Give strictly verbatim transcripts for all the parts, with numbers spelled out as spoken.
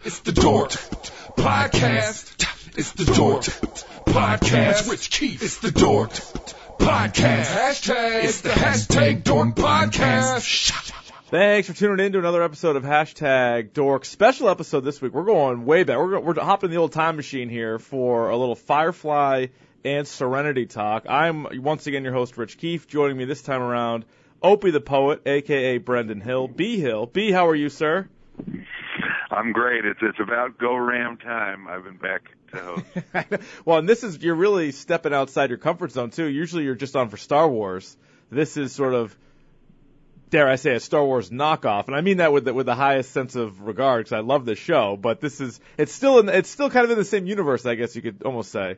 It's the Dork Podcast. It's the Dork Podcast. Rich Keefe. It's the Dork Podcast. Hashtag. It's the hashtag Dork Podcast. Thanks for tuning in to another episode of Hashtag Dork. Special episode this week. We're going way back. We're, going, we're hopping the old time machine here for a little Firefly and Serenity talk. I'm once again your host, Rich Keefe. Joining me this time around, Opie the Poet, a k a. Brendan Hill. B. Hill. B, how are you, sir? I'm great. It's it's about Go Ram time. I've been back to host. Well, and this is, you're really stepping outside your comfort zone, too. Usually you're just on for Star Wars. This is sort of, dare I say, a Star Wars knockoff, and I mean that with the, with the highest sense of regard because I love this show. But this is it's still in, it's still kind of in the same universe, I guess you could almost say.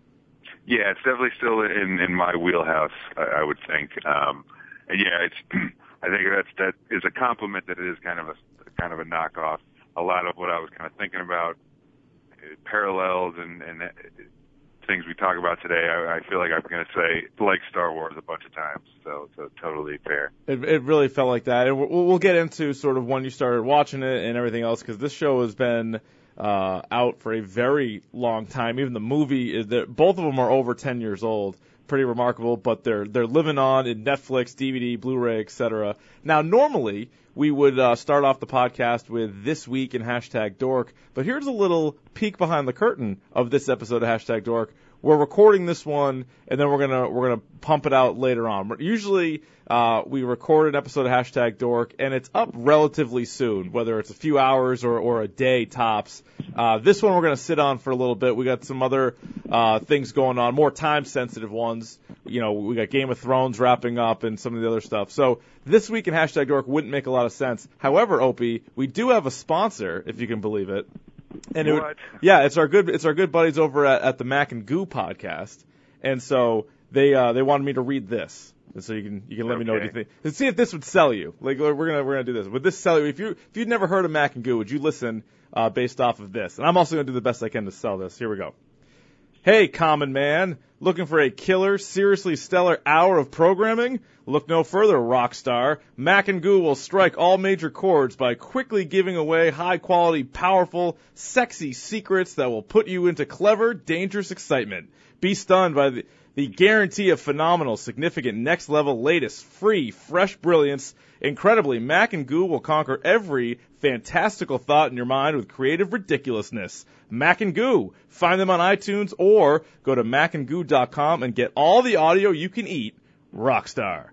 Yeah, it's definitely still in in my wheelhouse, I, I would think. Um, and yeah, it's I think that's that is a compliment that it is kind of a kind of a knockoff. A lot of what I was kind of thinking about, uh, parallels and and uh, things we talk about today, I, I feel like I'm going to say like Star Wars a bunch of times, so so totally fair. It, it really felt like that, and we'll, we'll get into sort of when you started watching it and everything else, because this show has been uh, out for a very long time. Even the movie, is both of them are over ten years old. Pretty remarkable, but they're they're living on in Netflix, D V D, Blu-ray, et cetera. Now, normally we would uh, start off the podcast with This Week in Hashtag Dork, but here's a little peek behind the curtain of this episode of Hashtag Dork. We're recording this one, and then we're gonna we're gonna pump it out later on. Usually, uh, we record an episode of Hashtag Dork, and it's up relatively soon, whether it's a few hours or, or a day tops. Uh, this one we're gonna sit on for a little bit. We got some other uh, things going on, more time-sensitive ones. You know, we got Game of Thrones wrapping up and some of the other stuff. So this week in Hashtag Dork wouldn't make a lot of sense. However, Opie, we do have a sponsor, if you can believe it. And it would, yeah, it's our good it's our good buddies over at, at the Mac and Goo podcast, and so they uh, they wanted me to read this, and so you can you can let okay. me know what you think. Let's see if this would sell you. Like we're gonna we're gonna do this. Would this sell you? If you if you'd never heard of Mac and Goo, would you listen uh, based off of this? And I'm also gonna do the best I can to sell this. Here we go. Hey, common man, looking for a killer, seriously stellar hour of programming? Look no further, Rockstar. Mac and Goo will strike all major chords by quickly giving away high-quality, powerful, sexy secrets that will put you into clever, dangerous excitement. Be stunned by the, the guarantee of phenomenal, significant, next-level, latest, free, fresh brilliance. Incredibly, Mac and Goo will conquer every fantastical thought in your mind with creative ridiculousness. Mac and Goo. Find them on iTunes or go to mac and goo dot com and get all the audio you can eat. Rockstar.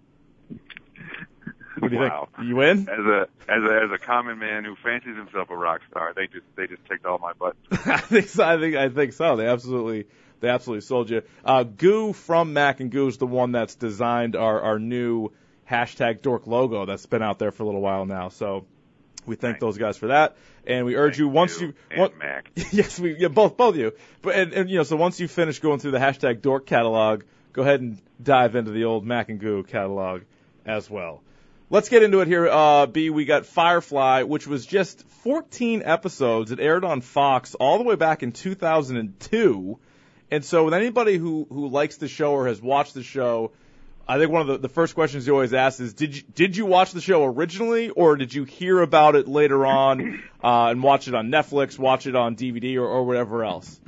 What do you wow. think? You win? As a as a as a common man who fancies himself a rock star, they just they just ticked all my buttons. I think so. I think I think so. They absolutely they absolutely sold you. Uh, Goo from Mac and Goo is the one that's designed our our new Hashtag Dork logo that's been out there for a little while now. So we thank Thanks. those guys for that, and we urge Thank you once you you and one, Mac. yes, we yeah, both both of you. But and, and you know, so once you finish going through the Hashtag Dork catalog, go ahead and dive into the old Mac and Goo catalog as well. Let's get into it here, uh, B. We got Firefly, which was just fourteen episodes. It aired on Fox all the way back in two thousand two. And so with anybody who, who likes the show or has watched the show, I think one of the, the first questions you always ask is, did you, did you watch the show originally, or did you hear about it later on uh, and watch it on Netflix, watch it on D V D, or, or whatever else?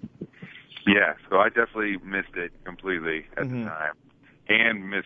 Yeah, so I definitely missed it completely at Mm-hmm. the time, and missed,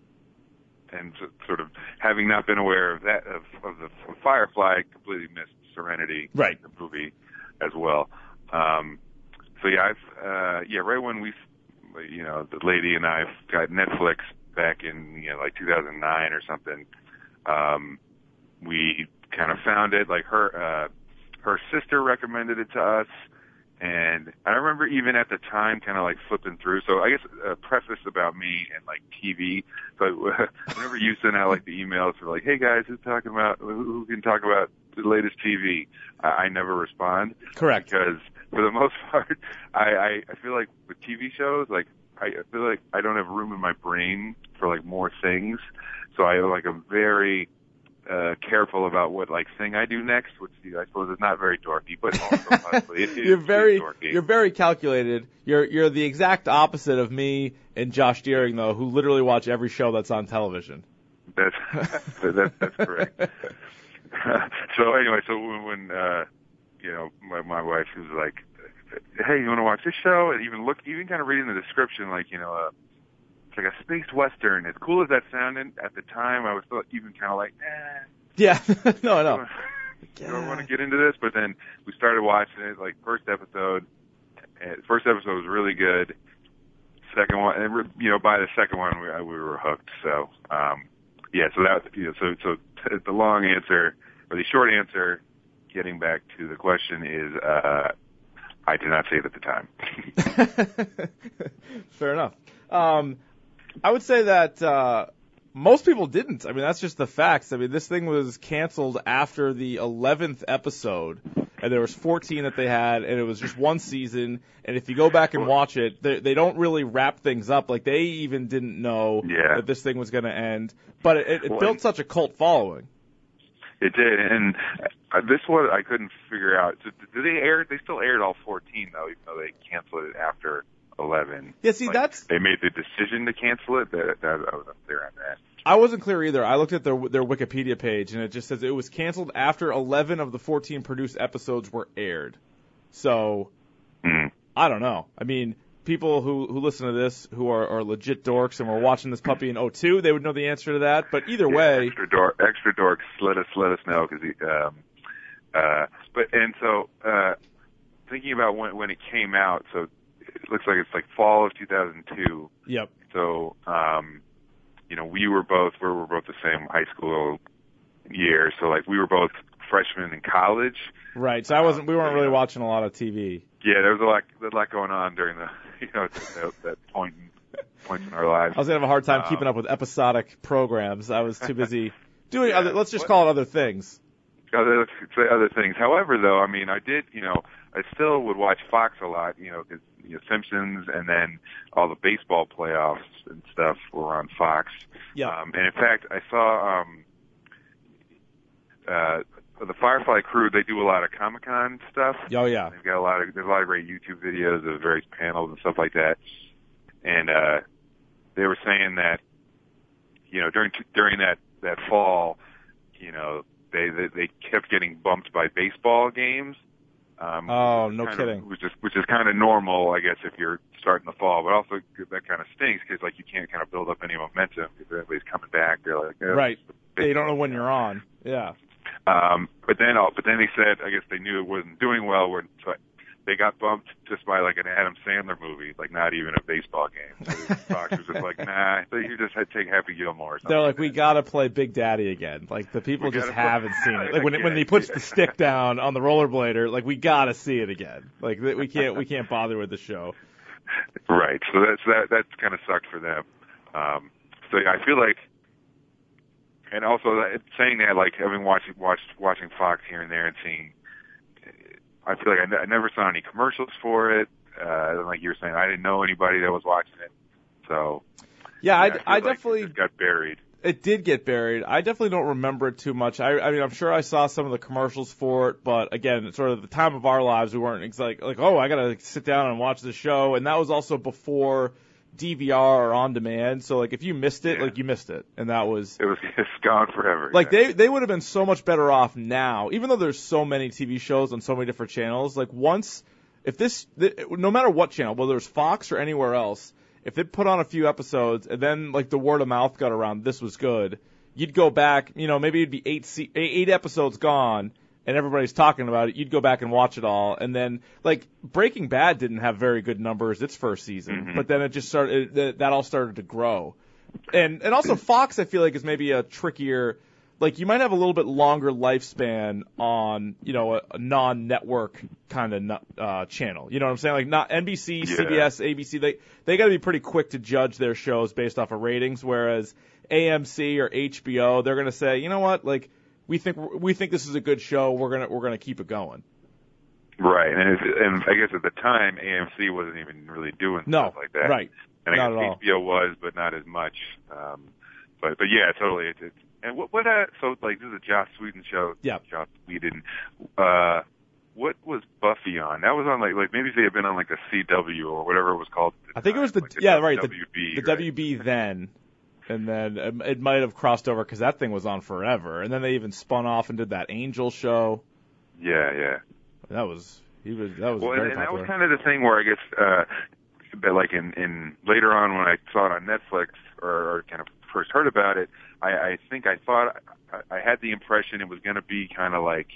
and sort of having not been aware of that of, of the of Firefly, I completely missed Serenity, right, the movie, as well. Um, so yeah, I've uh, yeah, right when we, you know, the lady and I got Netflix back in you know like two thousand nine or something, um, we kind of found it. Like her uh, her sister recommended it to us. And I remember even at the time kind of like flipping through. So I guess a preface about me and like T V. So whenever you send out like the emails for like, hey guys, who's talking about, who can talk about the latest T V? I, I never respond. Correct. Because for the most part, I, I, I feel like with T V shows, like I feel like I don't have room in my brain for like more things. So I like a very Uh, careful about what like thing I do next, which I suppose is not very dorky, but also honestly, it is you're very dorky. You're very calculated. You're you're the exact opposite of me and Josh Deering, though, who literally watch every show that's on television. That's that's, that's correct. so anyway, so when, when uh, you know, my, my wife was like, hey, you want to watch this show? And even look, even kind of reading the description, like, you know, uh, it's like a space western. As cool as that sounded at the time, I was still even kind of like, eh. Yeah, no, no. I don't want to get into this, but then we started watching it, like, first episode. And first episode was really good. Second one, and, you know, by the second one, we, we were hooked. So, um, yeah, so that, you know, so, so t- the long answer, or the short answer, getting back to the question is, uh, I did not see it at the time. Fair enough. Um, I would say that, uh, most people didn't. I mean, that's just the facts. I mean, this thing was canceled after the eleventh episode, and there was fourteen that they had, and it was just one season. And if you go back and watch it, they, they don't really wrap things up. Like, they even didn't know yeah. that this thing was going to end. But it, it well, built such a cult following. It did, and uh, this one I couldn't figure out. Did, did they air? They still aired all fourteen, though, even though they canceled it after eleven. Yeah, see, like, that's... They made the decision to cancel it. That, that I was unclear on that. I wasn't clear either. I looked at their their Wikipedia page, and it just says it was canceled after eleven of the fourteen produced episodes were aired. So, mm. I don't know. I mean, people who, who listen to this who are, are legit dorks and were watching this puppy in oh two, they would know the answer to that. But either yeah, way... Extra, dork, extra dorks, let us, let us know. Cause, um, uh, but, and so, uh, thinking about when, when it came out, so it looks like it's like fall of two thousand two. Yep. So, um, you know, we were both, we were both the same high school year. So, like, we were both freshmen in college. Right. So I wasn't, we weren't really watching a lot of T V. Yeah, there was a lot, a lot going on during the, you know, that, that point, points in our lives. I was going to have a hard time um, keeping up with episodic programs. I was too busy doing yeah, other, let's just what, call it other things. Other, let's say other things. However, though, I mean, I did, you know, I still would watch Fox a lot, you know, because, you know, Simpsons and then all the baseball playoffs and stuff were on Fox. Yeah. Um, and in fact, I saw, um, uh, the Firefly crew, they do a lot of Comic-Con stuff. Oh, yeah. They've got a lot of, there's a lot of great YouTube videos of various panels and stuff like that. And, uh, they were saying that, you know, during, during that, that fall, you know, they, they, they kept getting bumped by baseball games. Um, oh, no kidding. Of, which is, which is kind of normal, I guess, if you're starting the fall, but also that kind of stinks because, like, you can't kind of build up any momentum because everybody's coming back. They're like, oh, right. They don't know when you're on. Yeah. Um, but then, uh, but then they said, I guess they knew it wasn't doing well. Where so they got bumped just by like an Adam Sandler movie, like not even a baseball game. So Fox was just like, nah, so you just had to take Happy Gilmore. Or something They're like, like we that. gotta play Big Daddy again. Like the people we just play- haven't seen it. Like when when he puts the stick down on the rollerblader, like we gotta see it again. Like we can't we can't bother with the show. Right. So that's that that's kind of sucked for them. Um, so yeah, I feel like. And also, saying that, like, I've been watching, watched, watching Fox here and there and seeing, I feel like I, n- I never saw any commercials for it. Uh, like you were saying, I didn't know anybody that was watching it. So, yeah, yeah I, I, I like definitely it just got buried. It did get buried. I definitely don't remember it too much. I, I mean, I'm sure I saw some of the commercials for it, but again, sort of the time of our lives, we weren't ex- like, like, oh, I gotta sit down and watch the show, and that was also before D V R or on demand. So like if you missed it, yeah. like you missed it, and that was it was it's gone forever. Like yeah. they they would have been so much better off now, even though there's so many T V shows on so many different channels. Like once if this no matter what channel, whether it's Fox or anywhere else, if they put on a few episodes and then like the word of mouth got around this was good, you'd go back, you know, maybe it'd be eight se- eight episodes gone. And everybody's talking about it, you'd go back and watch it all. And then, like, Breaking Bad didn't have very good numbers its first season, mm-hmm. but then it just started, it, that all started to grow. And and also Fox, I feel like, is maybe a trickier, like, you might have a little bit longer lifespan on, you know, a, a non-network kind of uh, channel. You know what I'm saying? Like, not N B C, yeah. C B S, A B C, they, they gotta be pretty quick to judge their shows based off of ratings, whereas A M C or H B O, they're gonna say, you know what, like, We think we think this is a good show. We're gonna we're gonna keep it going. Right, and, it's, and I guess at the time A M C wasn't even really doing no, stuff like that. Right, and I not guess at all. H B O was, but not as much. Um, but but yeah, totally. It's, it's and what what uh, so like this is a Joss Whedon show. Yeah, Joss Whedon. Uh, what was Buffy on? That was on like like maybe they had been on like the C W or whatever it was called. I think time, it was the like the yeah right W B, the, the right? W B then. And then it, it might have crossed over because that thing was on forever. And then they even spun off and did that Angel show. Yeah, yeah. That was he was that was well, very and, and that popular. was kind of the thing where I guess, uh, but like in, in later on when I saw it on Netflix or, or kind of first heard about it, I, I think I thought I, I had the impression it was going to be kind of like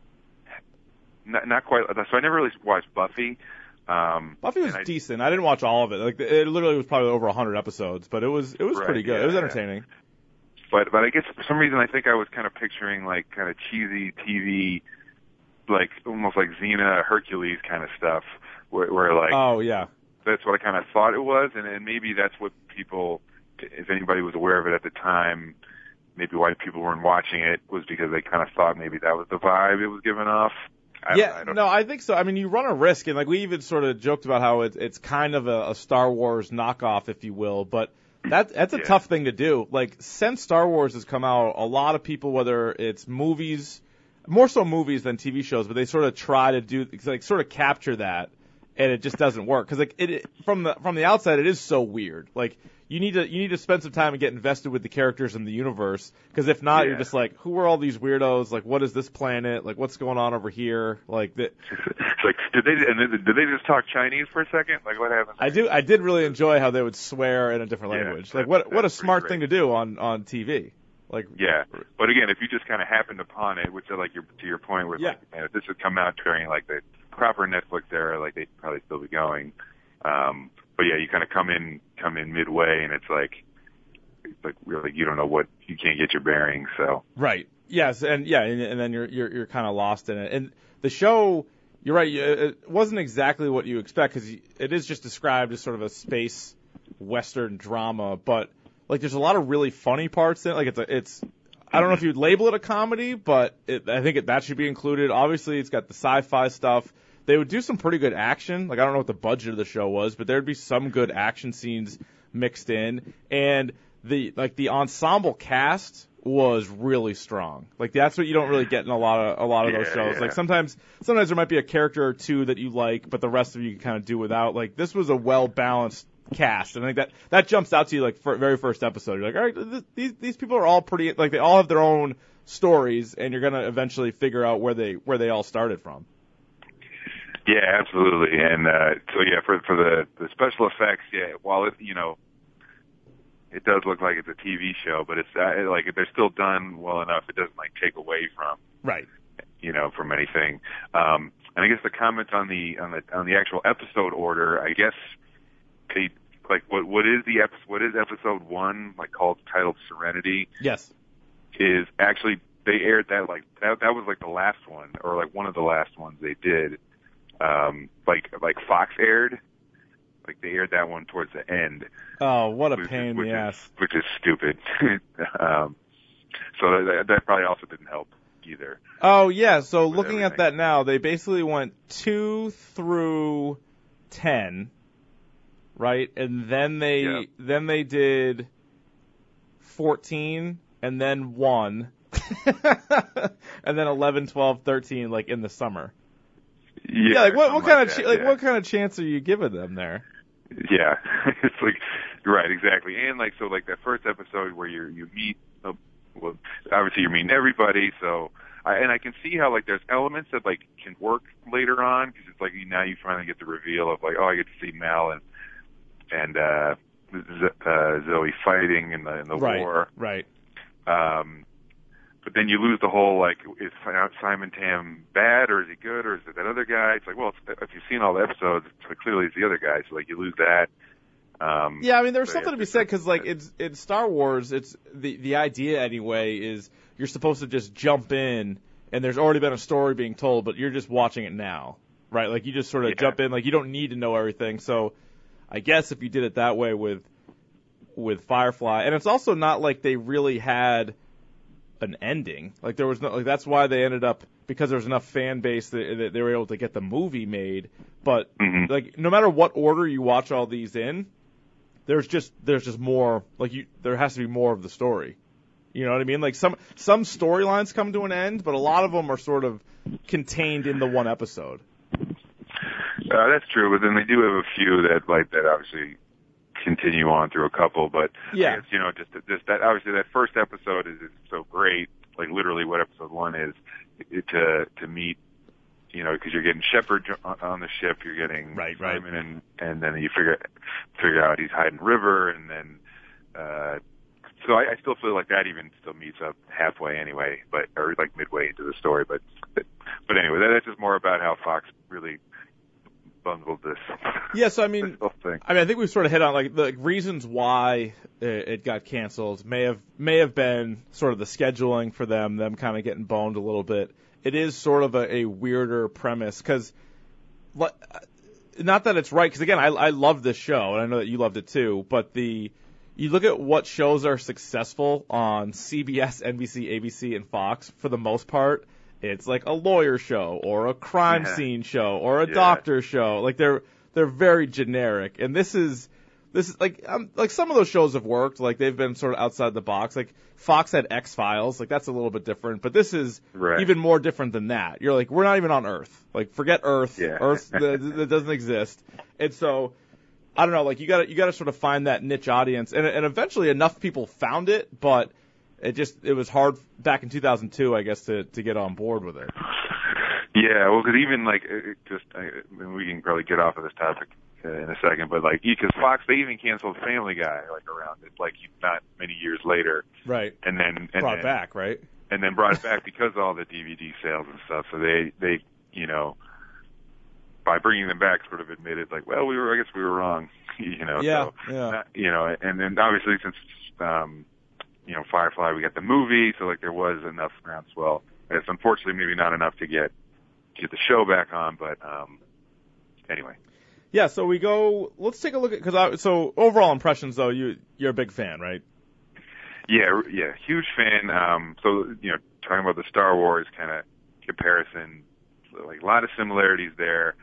not, not quite. So I never really watched Buffy. Um, Buffy was I, decent. I didn't watch all of it. Like it literally was probably over a hundred episodes, but it was it was Right, pretty good. yeah, it was yeah. entertaining. But but I guess for some reason I think I was kind of picturing like kind of cheesy T V, like almost like Xena, Hercules kind of stuff, where, where like Oh yeah. that's what I kind of thought it was, and, and maybe that's what people, if anybody was aware of it at the time, maybe why people weren't watching it was because they kind of thought maybe that was the vibe it was giving off. I yeah, don't, I don't no, I think so. I mean, you run a risk, and like we even sort of joked about how it's it's kind of a, a Star Wars knockoff, if you will, but that that's a Yeah. tough thing to do. Like since Star Wars has come out, a lot of people, whether it's movies, more so movies than T V shows, but they sort of try to do like sort of capture that, and it just doesn't work because like it, it from the from the outside it is so weird. Like you need to you need to spend some time and get invested with the characters in the universe, because if not, Yeah. you're just like, who are all these weirdos? Like, what is this planet? Like, what's going on over here? Like that. It's like, did they and then, did they just talk Chinese for a second? Like, what happened? I do I did really enjoy how they would swear in a different Yeah, language. that- Like what what a that's pretty smart great. thing to do on on T V. Like Yeah, but again, if you just kind of happened upon it, which is like your to your point, where Yeah. like, man, if this had come out during like the proper Netflix era, like they'd probably still be going. Um, but yeah, you kind of come in come in midway, and it's like it's like really you don't know what you can't get your bearings. So Right. Yes, and yeah, and, and then you're you're you're kind of lost in it. And the show, you're right, you- it wasn't exactly what you expect, because it is just described as sort of a space western drama, but like there's a lot of really funny parts in it. Like it's a, it's I don't know if you'd label it a comedy, but it, I think it, that should be included. Obviously, it's got the sci-fi stuff. They would do some pretty good action. Like I don't know what the budget of the show was, but there'd be some good action scenes mixed in, and the like the ensemble cast was really strong. Like that's what you don't really get in a lot of a lot of those Yeah, shows. yeah. Like sometimes sometimes there might be a character or two that you like, but the rest of you can kind of do without. Like this was a well balanced cast, and I think that that jumps out to you like for very first episode. You're like, all right, th- these these people are all pretty like they all have their own stories, and you're gonna eventually figure out where they where they all started from. yeah, absolutely. And uh, so yeah, for for the the special effects, yeah, while it you know it does look like it's a T V show, but it's uh, like they're still done well enough. It doesn't like take away from Right. you know, from anything. Um, and I guess the comments on the on the on the actual episode order, I guess they like what what is the episode? What is episode one like called titled Serenity? Yes. Is actually they aired that like that that was like the last one or like one of the last ones they did. Um, like like Fox aired, like they aired that one towards the end. Oh, what a which is- pain in which the is- ass. Which is stupid. um, so that, that probably also didn't help either. Oh yeah, so with looking at everything. that now, they basically went two through ten, right? And then they Yeah. then they did fourteen and then one. And then eleven, twelve, thirteen like in the summer. Yeah, Yeah, like what what something kind of like ch- that, like yeah. what kind of chance are you giving them there? Yeah, it's like right, exactly, and like so, like that first episode where you you meet, uh, well, obviously you're meeting everybody, so I, and I can see how like there's elements that like can work later on because it's like now you finally get the reveal of like oh I get to see Mel and and uh, Z- uh Zoe fighting in the in the Right, war, right. um, but then you lose the whole like is Simon Tam bad or is he good or is it that other guy? It's like well it's, if you've seen all the episodes, it's like, clearly it's the other guy, so like you lose that. Um, Yeah, I mean, there's so, something yeah, to be it's- said because, like, it's in Star Wars, it's the the idea anyway is you're supposed to just jump in, and there's already been a story being told, but you're just watching it now, right? Like, you just sort of Yeah. jump in, like, you don't need to know everything. So, I guess if you did it that way with with Firefly, and it's also not like they really had an ending. Like, there was no, like, that's why they ended up because there was enough fan base that, that they were able to get the movie made. But Mhm. like, no matter what order you watch all these in. There's just there's just more like you there has to be more of the story. You know what I mean? Like some some storylines come to an end, but a lot of them are sort of contained in the one episode. Uh, that's true, but then they do have a few that like that obviously continue on through a couple. But Yeah. I guess, you know, just just that obviously that first episode is, is so great. Like literally, what episode one is it, to to meet you know, because you're getting Shepard on the ship, you're getting right, right. Simon, and and then you figure figure out he's hiding River, and then uh, so I, I still feel like that even still meets up halfway anyway, but or like midway into the story. But but, but anyway, that, that's just more about how Fox really bungled this. Yeah, so I mean, thing. I mean, I think we've sort of hit on like the reasons why it, it got canceled. May have may have been sort of the scheduling for them, them kind of getting boned a little bit. It is sort of a, a weirder premise because, not that it's right, because again, I I love this show and I know that you loved it too. But the you look at what shows are successful on C B S, N B C, A B C, and Fox for the most part. It's like a lawyer show or a crime yeah. scene show or a yeah. doctor show. Like they're they're very generic, and this is this is like um, like some of those shows have worked. Like they've been sort of outside the box. Like Fox had X-Files. Like that's a little bit different, but this is right. even more different than that. You're like, we're not even on Earth. Like forget Earth. Yeah. Earth that doesn't exist. And so I don't know. Like you got to you got to sort of find that niche audience, and and eventually enough people found it, but. It just it was hard back in two thousand two, I guess, to to get on board with it. Yeah, well, because even like it just I mean, we can probably get off of this topic uh, in a second, but like because Fox they even canceled Family Guy like around it, like not many years later, right? And then and brought then, back, right? And then brought it back because of all the D V D sales and stuff. So they they you know by bringing them back sort of admitted like, well, we were I guess we were wrong, you know. Yeah, so, yeah. Not, you know, and then obviously since. um you know, Firefly, we got the movie, so like there was enough groundswell. It's unfortunately maybe not enough to get get the show back on, but um, anyway. Yeah, so we go. Let's take a look at because so overall impressions though. You you're a big fan, right? Yeah, yeah, huge fan. Um, so you know, talking about the Star Wars kind of comparison, like a lot of similarities there.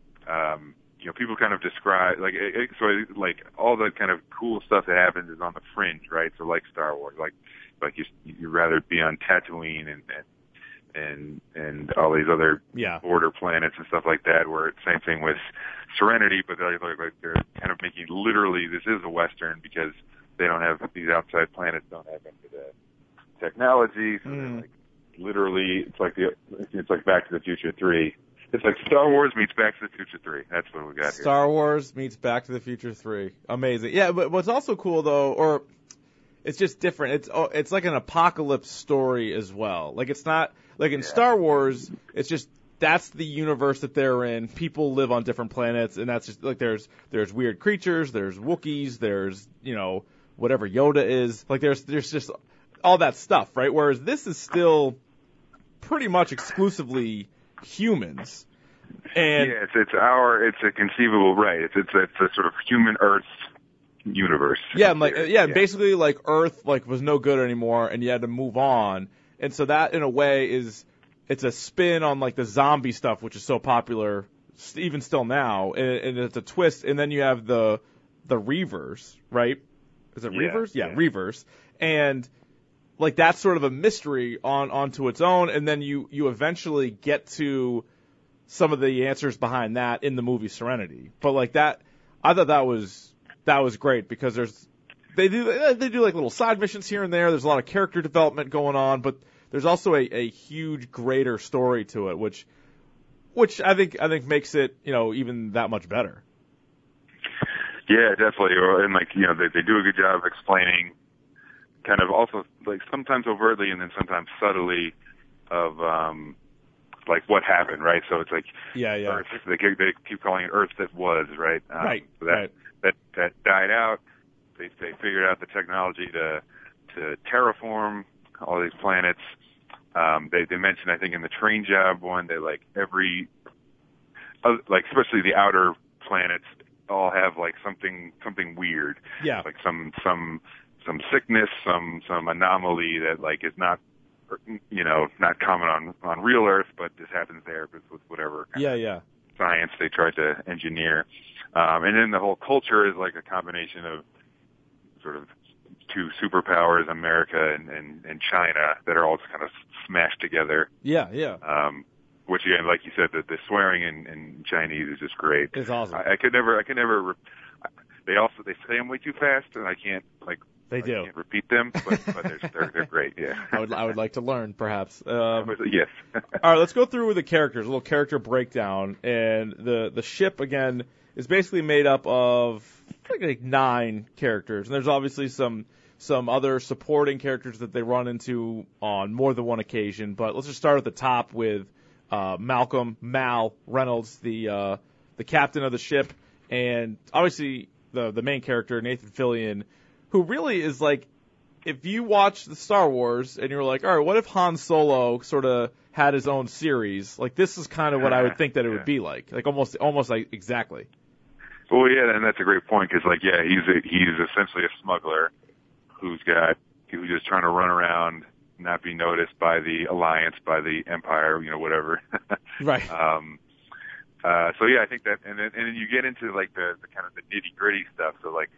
Um, You know, people kind of describe like it, it, so like all the kind of cool stuff that happens is on the fringe, right? So like Star Wars, like like you you'd rather be on Tatooine and and and, and all these other yeah. border planets and stuff like that. Where it's same thing with Serenity, but they're like, like they're kind of making literally this is a Western because they don't have these outside planets don't have any of the technology. So mm. they're like literally it's like the it's like Back to the Future three. It's like Star Wars meets Back to the Future three. That's what we got here. Star Wars meets Back to the Future three. Amazing. Yeah, but what's also cool though, or it's just different. It's oh, it's like an apocalypse story as well. Like it's not like in yeah. Star Wars. It's just that's the universe that they're in. People live on different planets, and that's just like there's there's weird creatures. There's Wookiees. There's you know whatever Yoda is. Like there's there's just all that stuff, right? Whereas this is still pretty much exclusively humans. And yeah, it's it's our it's a conceivable right. It's it's it's a sort of human Earth universe. Yeah, and like yeah, yeah, basically like Earth like was no good anymore, and you had to move on. And so that in a way is it's a spin on like the zombie stuff, which is so popular even still now, and, and it's a twist. And then you have the the Reavers, right? Is it yeah, Reavers? Yeah, yeah, Reavers, and like that's sort of a mystery on onto its own. And then you you eventually get to some of the answers behind that in the movie Serenity. But like that, I thought that was that was great because there's they do they do like little side missions here and there. There's a lot of character development going on, but there's also a, a huge greater story to it, which which I think I think makes it you know even that much better. Yeah, definitely. And like you know they they do a good job of explaining, kind of also like sometimes overtly and then sometimes subtly of um like what happened, right? So it's like yeah, yeah. Earth, they, they keep calling it Earth that was, right? Um, right. So that, right. that that died out. They they figured out the technology to to terraform all these planets. Um, they they mentioned I think in the Train Job one that like every uh, like especially the outer planets all have like something something weird. Yeah. Like some some some sickness, some some anomaly that like is not you know, not common on, on real Earth, but this happens there with whatever kind yeah, of yeah. science they tried to engineer. Um, and then the whole culture is like a combination of sort of two superpowers, America and, and, and China, that are all just kind of smashed together. Yeah, yeah. Um, which again, like you said, the, the swearing in, in Chinese is just great. It's awesome. I, I could never, I could never, they also, they say them way too fast and I can't like They I do. can't repeat them, but, but they're, they're they're great. Yeah. I would I would like to learn, perhaps. Um, yes. all right, let's go through the characters, a little character breakdown, and the the ship again is basically made up of like, like nine characters, and there's obviously some some other supporting characters that they run into on more than one occasion. But let's just start at the top with uh, Malcolm Mal Reynolds, the uh, the captain of the ship, and obviously the the main character Nathan Fillion, who really is like, if you watch the Star Wars and you're like, all right, what if Han Solo sort of had his own series? Like, this is kind of what I would think that it yeah. would be like, like almost almost like exactly. Well, yeah, and that's a great point because, like, yeah, he's a, he's essentially a smuggler who's got who's just trying to run around, not be noticed by the Alliance, by the Empire, you know, whatever. Right. Um, uh, so yeah, I think that, and then and then you get into like the, the kind of the nitty gritty stuff. So like,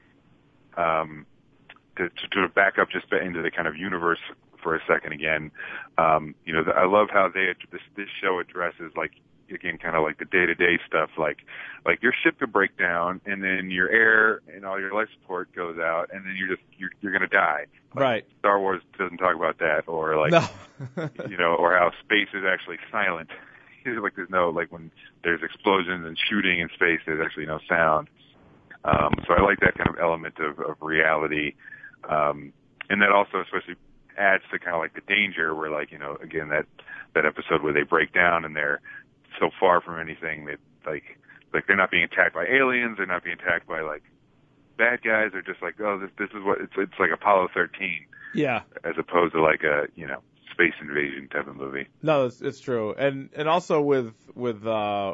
um, to, to to back up just into the kind of universe for a second again, um, you know, the, I love how they this this show addresses like. Again, kind of like the day-to-day stuff, like like your ship could break down, and then your air and all your life support goes out, and then you're just you're you're gonna die. Like, right. Star Wars doesn't talk about that, or like no. you know, or how space is actually silent. Like there's no like when there's explosions and shooting in space, there's actually no sound. Um, so I like that kind of element of, of reality, um, and that also especially adds to kind of like the danger, where like you know, again that that episode where they break down and they're so far from anything that like like they're not being attacked by aliens, they're not being attacked by like bad guys, they're just like, oh, this this is what it's it's like Apollo thirteen. Yeah. As opposed to like a, you know, space invasion type of movie. No, it's, it's true. And and also with with uh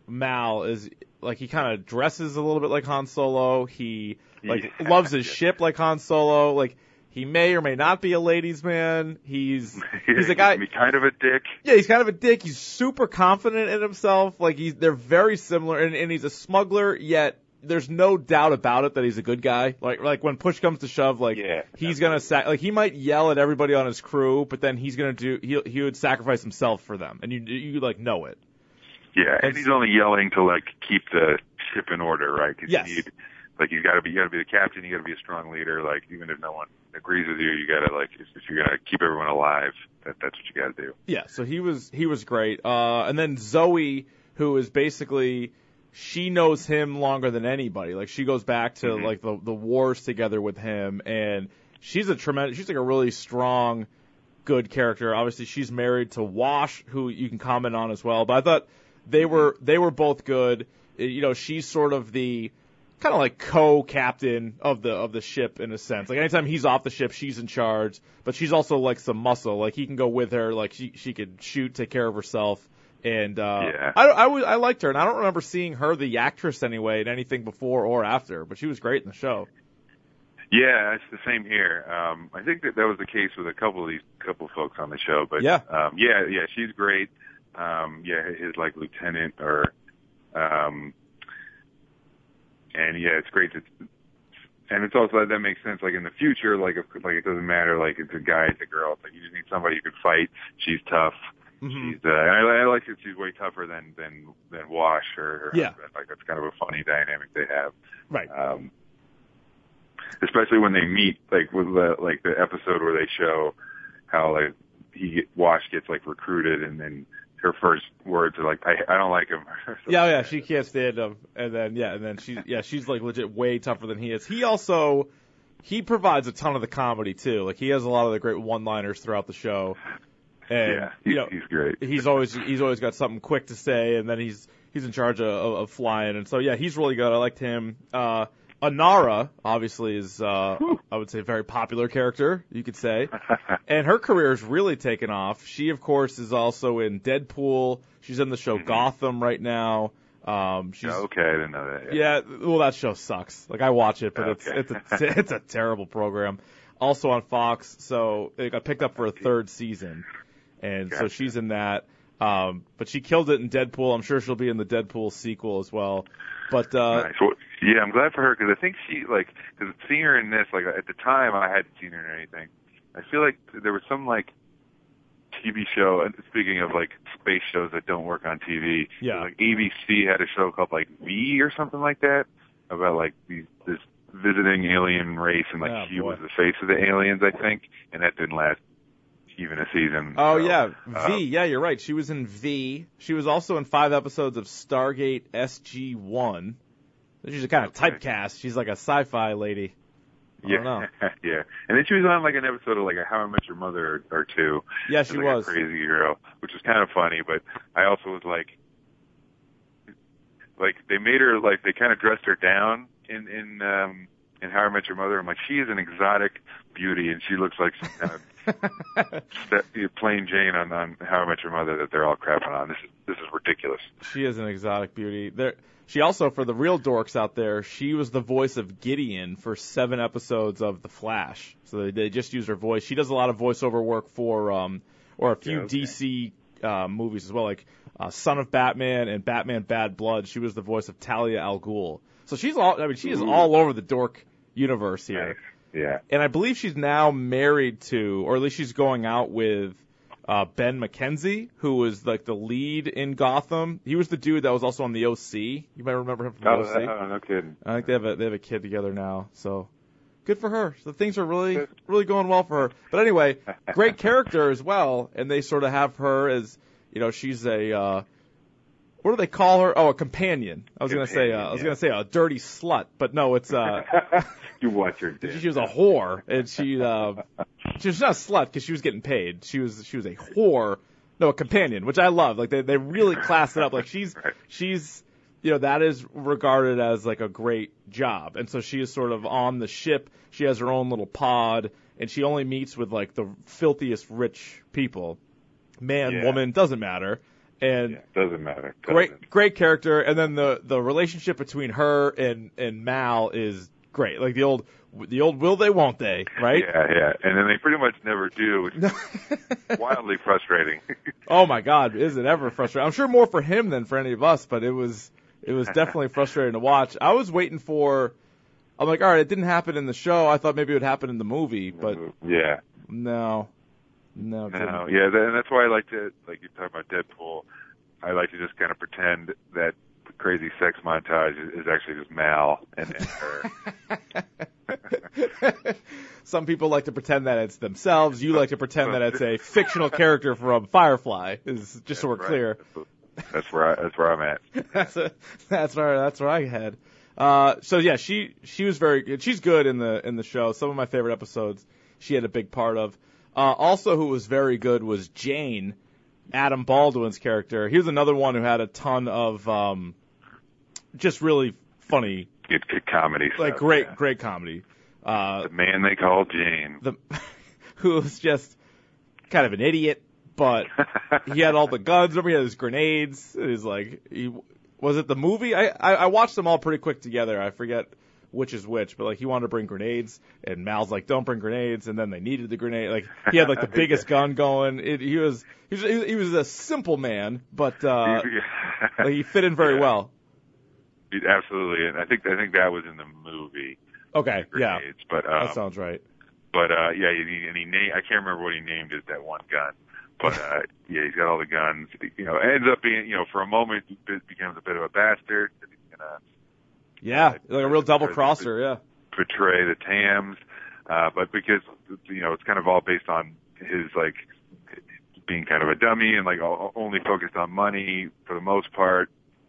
Mal is like he kind of dresses a little bit like Han Solo. He like yeah. loves his ship like Han Solo. Like he may or may not be a ladies' man. He's he's a guy. He's kind of a dick. Yeah, he's kind of a dick. He's super confident in himself. Like he's they're very similar, and, and he's a smuggler. Yet there's no doubt about it that he's a good guy. Like like when push comes to shove, like yeah, he's gonna sac- like he might yell at everybody on his crew, but then he's gonna do he he would sacrifice himself for them, and you you like know it. Yeah, and he's only yelling to like keep the ship in order, right? 'Cause yes. You need, like you got to be, you got to be the captain. You got to be a strong leader. Like even if no one agrees with you, you got to like if, if you're gonna keep everyone alive, that that's what you got to do. Yeah. So he was he was great. Uh, and then Zoe, who is basically she knows him longer than anybody. Like she goes back to mm-hmm. like the the wars together with him, and she's a tremendous. She's like a really strong, good character. Obviously, she's married to Wash, who you can comment on as well. But I thought they were they were both good. You know, she's sort of the kind of like co-captain of the of the ship in a sense. Like anytime he's off the ship, she's in charge, but she's also like some muscle. Like he can go with her. Like she she could shoot, take care of herself. And uh, yeah. I I, was, I liked her, and I don't remember seeing her, the actress anyway, in anything before or after. But she was great in the show. Yeah, it's the same here. Um, I think that that was the case with a couple of these couple of folks on the show. But yeah, um, yeah, yeah, she's great. Um, yeah, his like lieutenant or. Um, And yeah, it's great to, and it's also that makes sense. Like in the future, like if, like it doesn't matter. Like it's a guy, it's a girl. It's like you just need somebody who can fight. She's tough. mm-hmm. She's uh, and I, I like that she's way tougher than than than Wash or her yeah. husband. Like that's kind of a funny dynamic they have. Right. Um, especially when they meet, like with the like the episode where they show how like he Wash gets like recruited, and then her first words are like, I, I don't like him. yeah, yeah, she can't stand him. And then, yeah, and then she, yeah, she's like legit way tougher than he is. He also, he provides a ton of the comedy too. Like he has a lot of the great one-liners throughout the show. And, yeah, he's, you know, he's great. He's always, he's always got something quick to say, and then he's, he's in charge of, of, of flying. And so, yeah, he's really good. I liked him. Uh, Anara, obviously, is, uh, I would say, a very popular character, you could say. And her career has really taken off. She, of course, is also in Deadpool. She's in the show mm-hmm. Gotham right now. Um, she's, yeah, okay, I didn't know that. Yeah. yeah, well, that show sucks. Like, I watch it, but okay. it's it's a, it's a terrible program. Also on Fox, so it got picked up for a third season. And gotcha. so she's in that. Um, but she killed it in Deadpool. I'm sure she'll be in the Deadpool sequel as well. But, uh, nice. Well, yeah, I'm glad for her because I think she, like, because seeing her in this, like, at the time I hadn't seen her in anything. I feel like there was some, like, T V show, and speaking of, like, space shows that don't work on T V, yeah. like, A B C had a show called, like, V or something like that about, like, these, this visiting alien race, and like Oh, she boy. was the face of the aliens, I think, and that didn't last even a season. Oh, so, yeah. V. uh, Yeah, you're right. She was in V. She was also in five episodes of Stargate S G one. She's kind of Okay. typecast. She's like a sci-fi lady. I yeah, don't know. yeah. And then she was on like an episode of like a How I Met Your Mother or, or two. Yeah, she like was. A crazy girl, which was kind of funny, but I also was like, like they made her like they kind of dressed her down in in um in How I Met Your Mother. I'm like, she is an exotic beauty, and she looks like she's kind of that, plain Jane on, on How I Met Your Mother that they're all crapping on. This is this is ridiculous. She is an exotic beauty. There, she also, for the real dorks out there, she was the voice of Gideon for seven episodes of The Flash. So they, they just used her voice. She does a lot of voiceover work for, um, or a few Yeah, okay. D C uh, movies as well, like uh, Son of Batman and Batman Bad Blood. She was the voice of Talia al Ghul. So she's all, I mean, she is Ooh. all over the dork universe here. Nice. Yeah. And I believe she's now married to, or at least she's going out with, uh, Ben McKenzie, who was like the lead in Gotham. He was the dude that was also on the O C. You might remember him from Oh, the O C. oh, no kidding. I think they have a they have a kid together now. So good for her. So things are really really going well for her. But anyway, great character as well. And they sort of have her as, you know, she's a uh, what do they call her? Oh, a companion. I was gonna say uh, I was yeah. gonna say a dirty slut, but no, it's uh. You watch her. Dick. She was a whore, and she uh, she was not a slut because she was getting paid. She was she was a whore, no, a companion, which I love. Like they they really class it up. Like she's Right. she's you know that is regarded as like a great job, and so she is sort of on the ship. She has her own little pod, and she only meets with like the filthiest rich people, man, Yeah. woman, doesn't matter. And Yeah, doesn't matter. Doesn't. great great character, and then the the relationship between her and and Mal is great. Like the old, the old will they, won't they, right? Yeah, yeah. And then they pretty much never do, which is wildly frustrating. Oh my God, is it ever frustrating? I'm sure more for him than for any of us, but it was, it was definitely frustrating to watch. I was waiting for, I'm like, all right, it didn't happen in the show. I thought maybe it would happen in the movie, but yeah. no, no, it No, didn't. yeah, that, and that's why I like to, like you talk about Deadpool, I like to just kind of pretend that the crazy sex montage is, is actually just Mal and, and her. Some people like to pretend that it's themselves. You like to pretend that it's a fictional character from Firefly. Is just so we're Right. clear. That's where I, that's where I'm at. that's a, that's where that's where I had. Uh, so yeah, she she was very good. She's good in the in the show. Some of my favorite episodes she had a big part of. Uh, also, who was very good was Jane, Adam Baldwin's character. He was another one who had a ton of um, just really funny, Good, good comedy like stuff, great yeah. great comedy. Uh, The man they call Jane. the who was just kind of an idiot, but he had all the guns. Remember, he had his grenades. It was like, he, was it the movie? I, I I watched them all pretty quick together. I forget which is which, but like he wanted to bring grenades, and Mal's like, don't bring grenades, and then they needed the grenade. Like he had like the biggest gun going. It, he was he was he was a simple man, but uh, like, he fit in very Yeah. well. Absolutely, and I think I think that was in the movie. Okay, yeah, Grenades, but um, that sounds right. But uh, yeah, he, and he named, I can't remember what he named it, that one gun. But uh, yeah, he's got all the guns. You know, ends up being, you know, for a moment, he be- becomes a bit of a bastard. He's gonna Yeah, like a real double crosser. Yeah. betray the Tams, uh, but because you know it's kind of all based on his like being kind of a dummy and like all, only focused on money for the most part,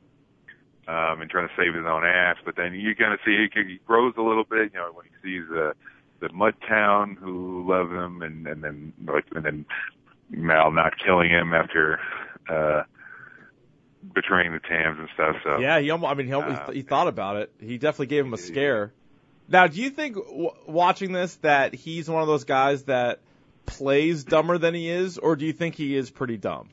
um, and trying to save his own ass. But then you kind of see he, he grows a little bit, you know, when he sees the the Mud Town who love him, and and then like and then Mal not killing him after uh, betraying the Tams and stuff. So Yeah, he almost, I mean, he, almost, Uh, he thought about it. He definitely gave him a scare. Now, do you think, w- watching this, that he's one of those guys that plays dumber than he is, or do you think he is pretty dumb?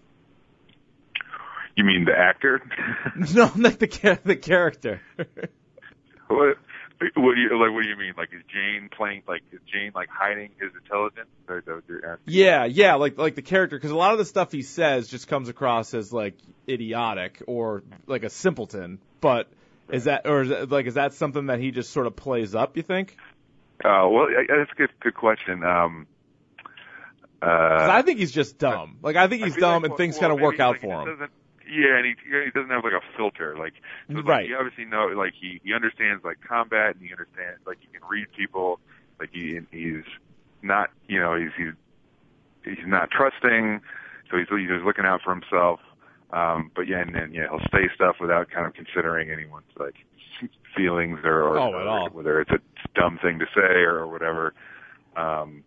You mean the actor? No, like the cha- the character. What, what do you like? What do you mean? Like, is Jane playing? Like, is Jane like hiding his intelligence? Or, or, or, Yeah, yeah, like like the character, because a lot of the stuff he says just comes across as like idiotic or like a simpleton. But is that, or is that, like, is that something that he just sort of plays up? You think? Uh, well, I- that's a good, good question. Um, uh, 'Cause I think he's just dumb. Like I think I he's feel dumb like, and things well, kind of work maybe, out like, for it him. doesn't- Yeah, and he he doesn't have like a filter, like so it's right. Like, you obviously know, like he he understands like combat, and he understands like he can read people, like he he's not you know he's he's he's not trusting, so he's he's just looking out for himself. Um, but yeah, and then yeah, he'll say stuff without kind of considering anyone's like feelings or, or, oh, at all. or whether it's a dumb thing to say or, or whatever. Um,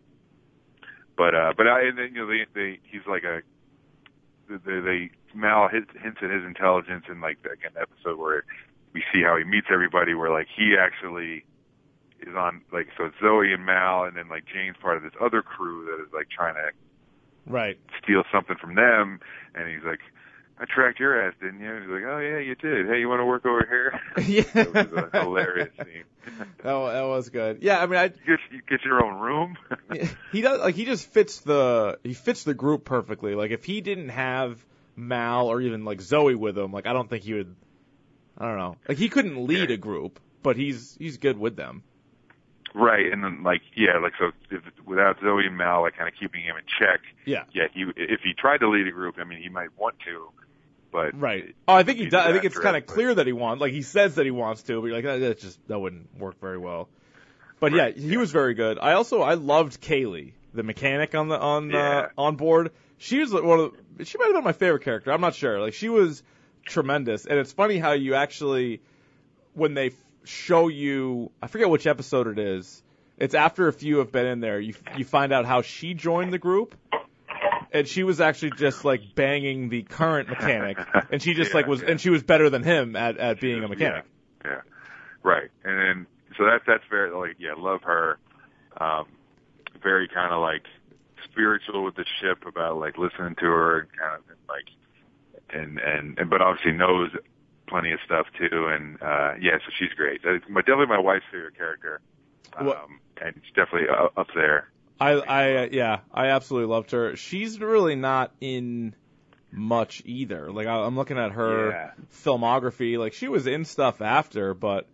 but uh, but I and then, you know they, they he's like a they, they Mal hints at his intelligence in like again the episode where we see how he meets everybody, where like he actually is on like so it's Zoe and Mal, and then like Jane's part of this other crew that is like trying to right steal something from them, and he's like, I tracked your ass, didn't you? And he's like, oh yeah, you did. Hey, you want to work over here? Yeah, it was a hilarious scene. Oh, that was good. Yeah, I mean, I you get, you get your own room. he does like he just fits the he fits the group perfectly. Like if he didn't have Mal or even like Zoe with him, like I don't think he would. I don't know. Like he couldn't lead yeah. a group, but he's he's good with them. Right, and then like yeah, like so if, without Zoe and Mal like kind of keeping him in check. Yeah. Yeah, he if he tried to lead a group, I mean, he might want to. But right. Oh, I think he does. I think it's kind of but... clear that he wants. Like he says that he wants to, but you're like that, that just that wouldn't work very well. But right. yeah, he yeah. was very good. I also I loved Kaylee, the mechanic on the on yeah. uh, on board. She was one of the, she might have been my favorite character. I'm not sure. Like she was tremendous, and it's funny how you actually when they show you I forget which episode it is. It's after a few have been in there. You you find out how she joined the group. And she was actually just like banging the current mechanic, and she just yeah, like was, yeah. and she was better than him at, at being a mechanic. Yeah, yeah, right. And then so that's that's very like yeah, love her. Um, very kind of like spiritual with the ship about like listening to her and kind of and, like and, and and but obviously knows plenty of stuff too. And uh, yeah, so she's great. It's definitely my wife's favorite character, um, well, and she's definitely uh, up there. I, I, uh, yeah, I absolutely loved her. She's really not in much either. Like, I, I'm looking at her yeah. filmography. Like, she was in stuff after, but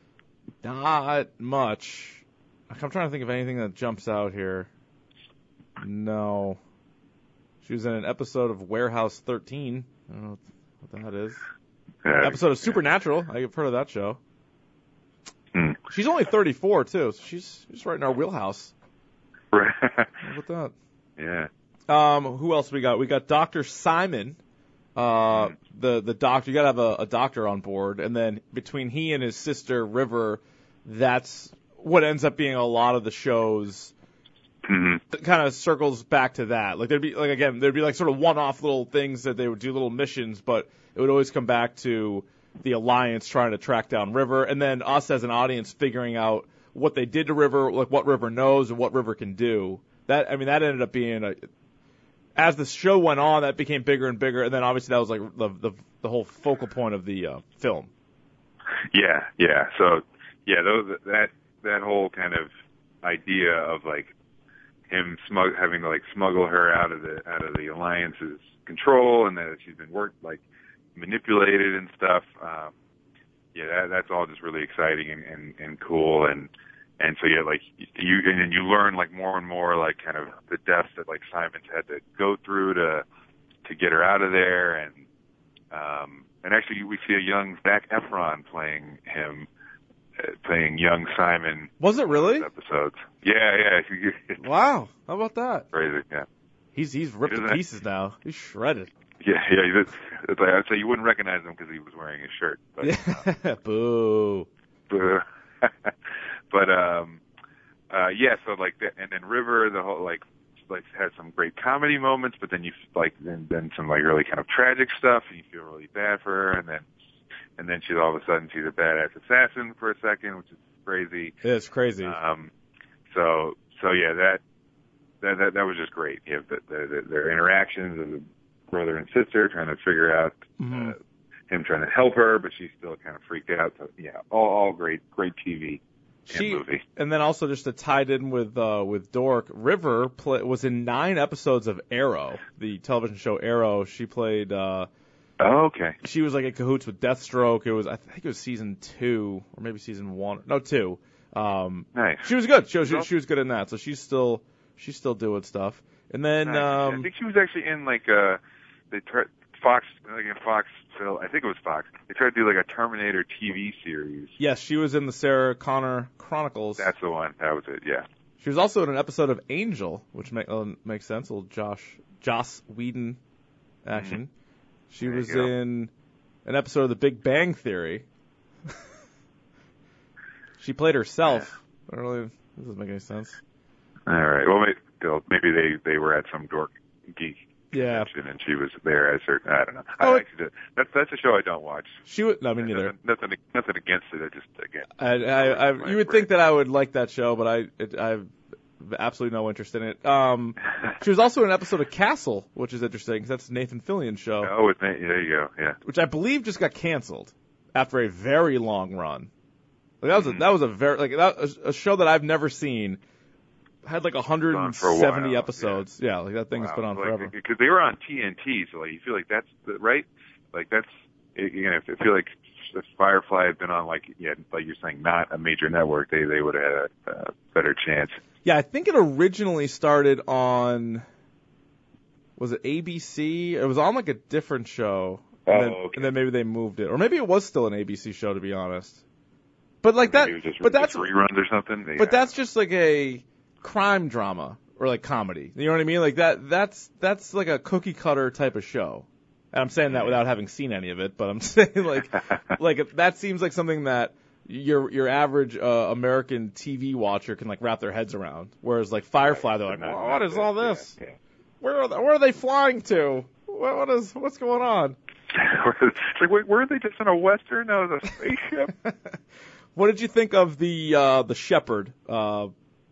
not much. I'm trying to think of anything that jumps out here. No. She was in an episode of Warehouse thirteen. I don't know what that is. Yeah, episode of yeah. Supernatural. I've heard of that show. Hmm. She's only thirty-four, too, so she's, she's right in our wheelhouse. Right. How about that? Yeah. Um, who else we got? We got Doctor Simon, uh, the the doctor. You gotta have a, a doctor on board, and then between he and his sister River, that's what ends up being a lot of the shows. Mm-hmm. That kind of circles back to that. Like there'd be like again, there'd be like sort of one-off little things that they would do, little missions, but it would always come back to the Alliance trying to track down River, and then us as an audience figuring out what they did to River, like what River knows and what River can do. That I mean, that ended up being a. As the show went on, that became bigger and bigger, and then obviously that was like the the, the whole focal point of the uh, film. Yeah, yeah. So yeah, those that that whole kind of idea of like him smug having to like smuggle her out of the out of the Alliance's control, and that she's been worked like manipulated and stuff. Um, yeah, that, that's all just really exciting and, and, and cool. And, and so yeah, like you, and then you learn like more and more like kind of the deaths that like Simon's had to go through to, to get her out of there. And, um, and actually we see a young Zac Efron playing him, uh, playing young Simon. Was it really? Episodes. Yeah, yeah. Wow. How about that? Crazy, yeah. He's, he's ripped to pieces now. He's shredded. Yeah, yeah. It's, it's like, I'd say you wouldn't recognize him because he was wearing his shirt. But, uh, Boo. Boo. But um, uh, yeah. So like, the, and then River, the whole like, like has some great comedy moments, but then you like, then then some like really kind of tragic stuff, and you feel really bad for her, and then and then she's all of a sudden she's a badass assassin for a second, which is crazy. It's crazy. Um, so so yeah, that that that, that was just great. You know, the, the, the, their interactions as a brother and sister trying to figure out mm-hmm. uh, him trying to help her, but she's still kind of freaked out. So yeah, all all great great T V and she, movie. And then also just to tie it in with uh, with Dork, River play, was in nine episodes of Arrow, the television show Arrow. She played. Uh, oh, okay. She was like in cahoots with Deathstroke. It was I think it was season two or maybe season one. No, two. Um, nice. She was good. She was, she was good in that. So she's still she's still doing stuff. And then nice. um, I think she was actually in like uh, they tra- Fox, again, Fox, Phil, I think it was Fox. They tried to do like a Terminator T V series. Yes, she was in the Sarah Connor Chronicles. That's the one. That was it. Yeah. She was also in an episode of Angel, which make, uh, makes sense. Little Josh Joss Whedon action. Mm-hmm. She there was in an episode of The Big Bang Theory. She played herself. Yeah. I don't really. This doesn't make any sense. All right. Well, maybe, maybe they they were at some dork geek. Yeah. And she was there as her. I don't know. Oh, I actually did. That's that's a show I don't watch. She would. No, me neither. Nothing, nothing, nothing against it. I just again. I, I, I you would think that I would like that show, but I, it, I have absolutely no interest in it. Um, she was also in an episode of Castle, which is interesting because that's Nathan Fillion's show. Oh, with Nate, there you go. Yeah. Which I believe just got canceled after a very long run. Like, that was a, that was a very like that a, a show that I've never seen. Had like one hundred seventy episodes. Yeah. yeah, like that thing's wow. been on like, forever. Because they were on T N T, so like you feel like that's the, right. Like that's you know, I feel like if Firefly had been on like yeah, like you're saying, not a major network, they they would have had a, a better chance. Yeah, I think it originally started on was it A B C? It was on like a different show, and, oh, then, okay. and then maybe they moved it, or maybe it was still an A B C show to be honest. But like maybe that, it was just, but that's just reruns or something. Yeah. But that's just like a crime drama or like comedy. You know what I mean? Like that that's that's like a cookie cutter type of show. And I'm saying that without having seen any of it, but I'm saying like like that seems like something that your your average uh, American T V watcher can like wrap their heads around. Whereas like Firefly, they're like, well, what is all this? Yeah, yeah. Where are they, where are they flying to? What, what is what's going on? It's like, wait, weren't they just in a western? That was a spaceship. What did you think of the uh, the Shepherd? Uh,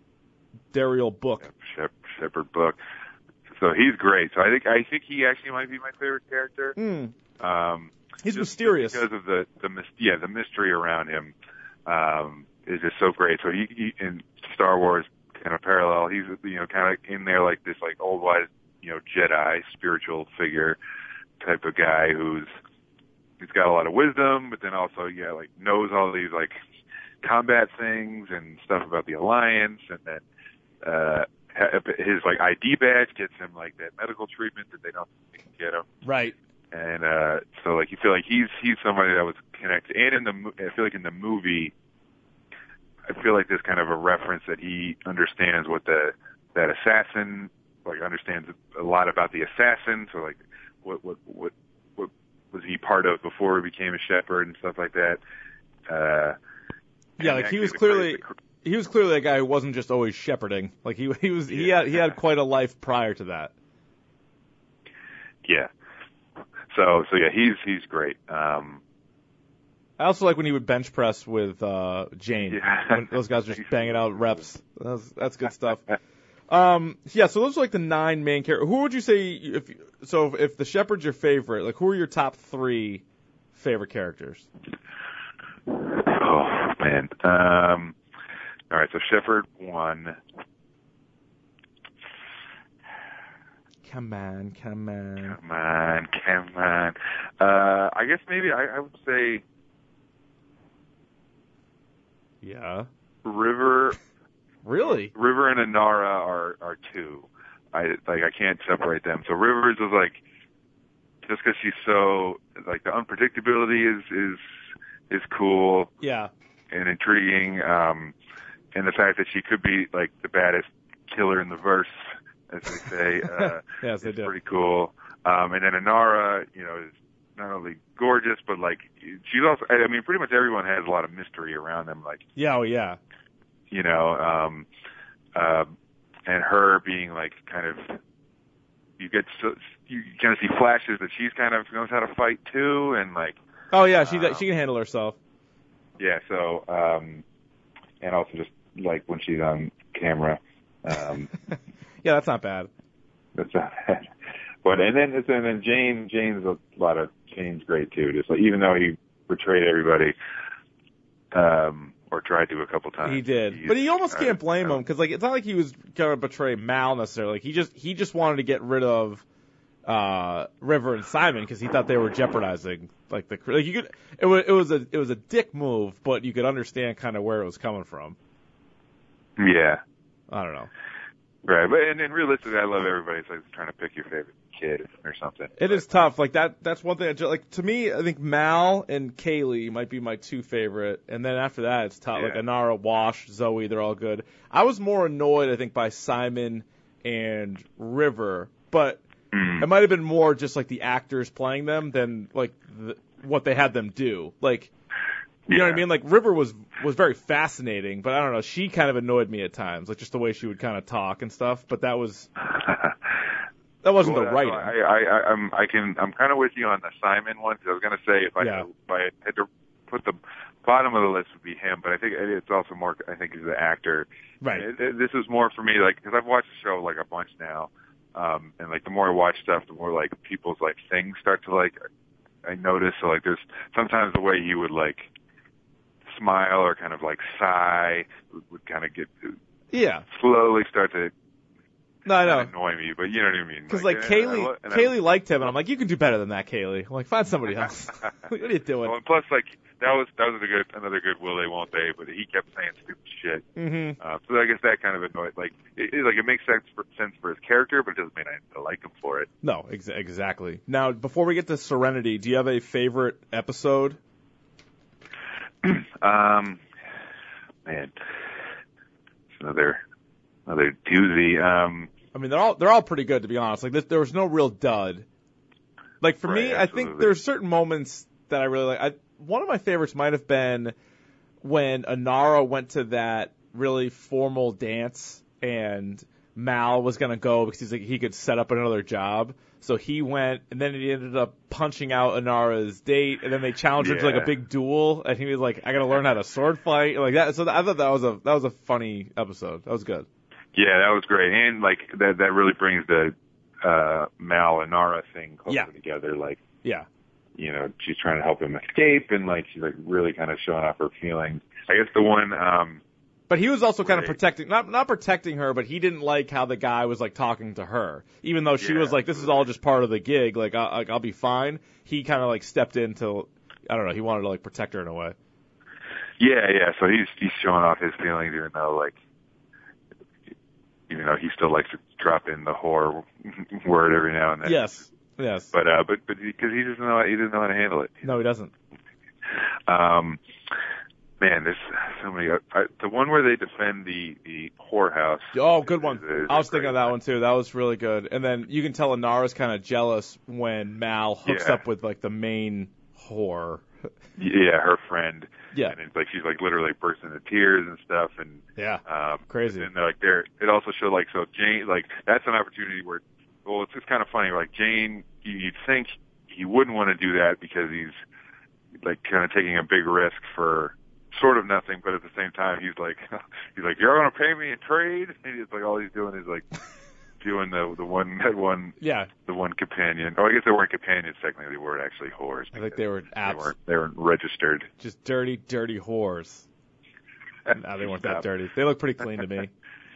Daryl Book. Shep, Shepherd Book. So he's great. So I think I think he actually might be my favorite character. Mm. Um, he's just, mysterious just because of the the yeah the mystery around him um, is just so great. So he, he in Star Wars kind of parallel, he's you know kind of in there like this like old wise you know Jedi spiritual figure type of guy who's he's got a lot of wisdom, but then also yeah like knows all these like combat things and stuff about the Alliance, and then. Uh, his like I D badge gets him like that medical treatment that they don't think can get him. Right. And uh, so like you feel like he's he's somebody that was connected. And in the I feel like in the movie, I feel like there's kind of a reference that he understands what the that assassin like understands a lot about the assassin. So like what what what what was he part of before he became a shepherd and stuff like that. Uh, yeah, like he was clearly. The, He was clearly a guy who wasn't just always shepherding. Like he he was he had he had quite a life prior to that. Yeah. So so yeah, he's he's great. Um, I also like when he would bench press with uh, Jane. Yeah. When those guys just banging out reps. That's that's good stuff. Um, yeah. So those are like the nine main characters. Who would you say if so? If, if the Shepherd's your favorite, like who are your top three favorite characters? Oh man. Um. All right, so Shepherd one. Come on, come on. Come on, come on. Uh, I guess maybe I, I would say. Yeah. River. Really? River and Inara are are two. I like I can't separate them. So Rivers is like just because she's so like the unpredictability is is is cool. Yeah. And intriguing. Um, And the fact that she could be like the baddest killer in the verse, as they say, uh, yes, they is do. pretty cool. Um, and then Inara, you know, is not only gorgeous, but like she's also. I mean, pretty much everyone has a lot of mystery around them. Like, yeah, oh yeah, you know, um, uh, and her being like kind of, you get so, you kind of see flashes that she's kind of knows how to fight too, and like. Oh yeah, she um, she can handle herself. Yeah. So, um, and also just. Like when she's on camera. Um, yeah, that's not bad. That's not bad. But and then and then Jane Jane's a lot of Jane's great too. Just like even though he betrayed everybody, um, or tried to a couple times. He did, but he almost can't blame him because like it's not like he was gonna betray Mal necessarily. Like he just he just wanted to get rid of uh, River and Simon because he thought they were jeopardizing like the like you could it was it was a it was a dick move, but you could understand kind of where it was coming from. Yeah. I don't know. Right, but and, and realistically, I love everybody. So it's trying to pick your favorite kid or something. It is tough. Like that. That's one thing. I just, like to me, I think Mal and Kaylee might be my two favorite, and then after that, it's tough. Yeah. Like Inara, Wash, Zoe, they're all good. I was more annoyed, I think, by Simon and River, but Mm. it might have been more just like the actors playing them than like the, what they had them do. Like, you yeah. know what I mean? Like River was was very fascinating, but I don't know. She kind of annoyed me at times, like just the way she would kind of talk and stuff. But that was that wasn't well, the writing. I, I, I, I'm, I can, I'm kind of with you on the Simon one. Cause I was going to say if I, Yeah. had, if I had to put the bottom of the list would be him, but I think it's also more. I think he's the actor. Right. It, it, this is more for me, like because I've watched the show like a bunch now, um, and like the more I watch stuff, the more like people's like things start to like I notice. So like there's sometimes the way he would like smile or kind of like sigh would, would kind of get Yeah. slowly start to. No, I know. Annoy me, but you know what I mean. Because like, and Kaylee, I lo- and I- Kaylee liked him, and I'm like, you can do better than that, Kaylee. I'm like, find somebody else. What are you doing? Well, and plus, like that was that was a good another good will they won't they, but he kept saying stupid shit. Mm-hmm. Uh, so I guess that kind of annoyed. Like it, it like it makes sense for sense for his character, but it doesn't mean I like him for it. No, ex- exactly. Now, before we get to Serenity, do you have a favorite episode? um, man, it's another another doozy. Um. I mean, they're all they're all pretty good, to be honest. Like, this, there was no real dud. Like for Right, me, I think absolutely. there's certain moments that I really like. I, one of my favorites might have been when Inara went to that really formal dance, and Mal was gonna go because he's like he could set up another job. So he went, and then he ended up punching out Inara's date, and then they challenged him to like Yeah. a big duel, and he was like, "I gotta learn how to sword fight," like that. So I thought that was a that was a funny episode. That was good. Yeah, that was great, and like that that really brings the uh Mal and Nara thing closer Yeah. together. Like, Yeah. you know, she's trying to help him escape, and like she's like really kind of showing off her feelings. I guess the one, um, But he was also kind of Right. protecting, not not protecting her, but he didn't like how the guy was like talking to her, even though she Yeah, was like, "This is all just part of the gig. Like, I, like I'll be fine." He kind of like stepped in to, I don't know, he wanted to like protect her in a way. yeah, yeah. So he's he's showing off his feelings, even though like, even though he still likes to drop in the whore word every now and then. Yes, yes. But uh, but but because he doesn't know he doesn't know how to handle it. No, he doesn't. Um, man, there's so many. Uh, I, the one where they defend the the whorehouse. Oh, good one. is- is I was a thinking great of that one too. That was really good. And then you can tell Inara's kind of jealous when Mal hooks Yeah. up with like the main whore. Yeah, her friend. Yeah. And it's like she's like literally bursting into tears and stuff, and Yeah. um, Crazy. And they're like there. It also showed like so Jane like that's an opportunity where well it's just kind of funny like Jane you- you'd think he wouldn't want to do that because he's like kind of taking a big risk for sort of nothing, but at the same time he's like he's like you're gonna pay me in trade, and it's like all he's doing is like doing the the one that one Yeah. the one companion. Oh, I guess they weren't companions technically; they were actually whores. I think they were They abs, weren't they weren't registered. just dirty, dirty whores. No, they weren't that dirty. They look pretty clean to me.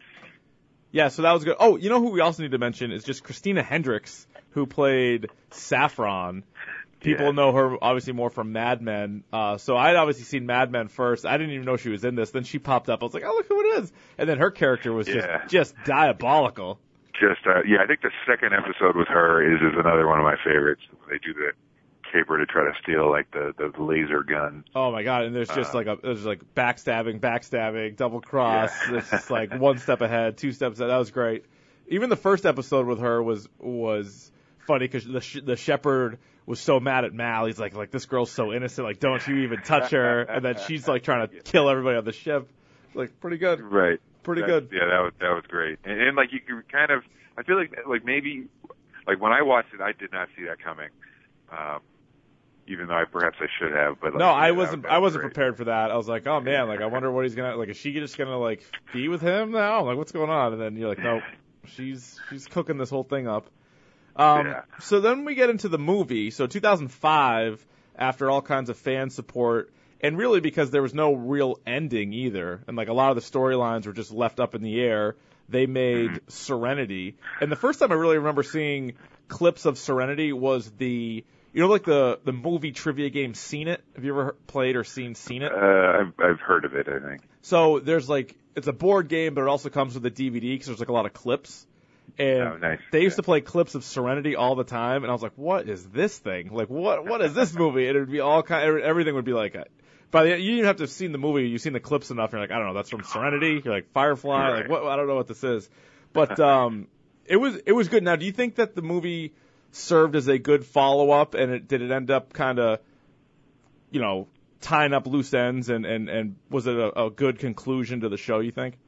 Yeah, so that was good. Oh, you know who we also need to mention is just Christina Hendricks, who played Saffron. People Yeah. know her obviously more from Mad Men. Uh, so I'd obviously seen Mad Men first. I didn't even know she was in this. Then she popped up. I was like, oh, look who it is. And then her character was Yeah. just just diabolical. Just uh, yeah, I think the second episode with her is is another one of my favorites. They do the caper to try to steal like the the laser gun. Oh my god! And there's just Uh, like a there's like backstabbing, backstabbing, double cross. Yeah. It's just like one step ahead, two steps ahead. That was great. Even the first episode with her was was funny because the sh- the shepherd was so mad at Mal. He's like like this girl's so innocent. Like don't you even touch her. And then she's like trying to kill everybody on the ship. Like pretty good. Right. Pretty That's- good. Yeah, that was that was great. And, and like you could kind of, I feel like like maybe like when I watched it, I did not see that coming. Um, even though I perhaps I should have, but like, No, I yeah, wasn't. that I was wasn't great. prepared for that. I was like, oh man, like I wonder what he's gonna like. Is she just gonna like be with him now? I'm like, what's going on? And then you're like, nope, she's she's cooking this whole thing up. Um, Yeah. So then we get into the movie. So two thousand five, after all kinds of fan support, and really because there was no real ending either, and like a lot of the storylines were just left up in the air. They made Mm-hmm. Serenity, and the first time I really remember seeing clips of Serenity was the. You know, like the, the movie trivia game Seen It? Have you ever played or seen Seen It? Uh, I've I've heard of it. I think. So there's like, it's a board game, but it also comes with a D V D because there's like a lot of clips. And oh, nice. they used yeah. to play clips of Serenity all the time, and I was like, "What is this thing? Like, what what is this movie?" And it would be all kind. Everything would be like, a, by the you didn't have to have seen the movie. You've seen the clips enough. You're like, I don't know, that's from Serenity. You're like Firefly. Right. Like, what? I don't know what this is. But um, it was it was good. Now, do you think that the movie served as a good follow up, and it did it end up kind of, you know, tying up loose ends, and and and was it a, a good conclusion to the show? You think?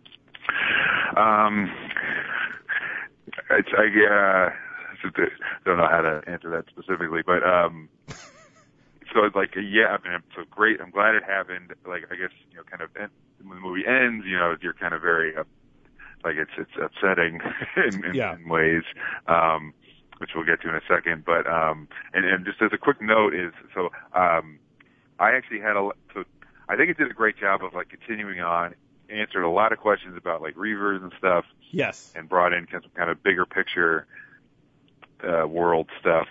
Um, it's I uh, don't know how to answer that specifically, but um, so it's like yeah, I mean, so great. I'm glad it happened. Like I guess you know, kind of when the movie ends, you know, you're kind of very uh, like it's it's upsetting in, in, yeah. in ways. Um, which we'll get to in a second, but um, and, and just as a quick note is so um, I actually had a so I think it did a great job of like continuing on. Answered a lot of questions about like Reavers and stuff. Yes. And brought in some kind of bigger picture uh, world stuff.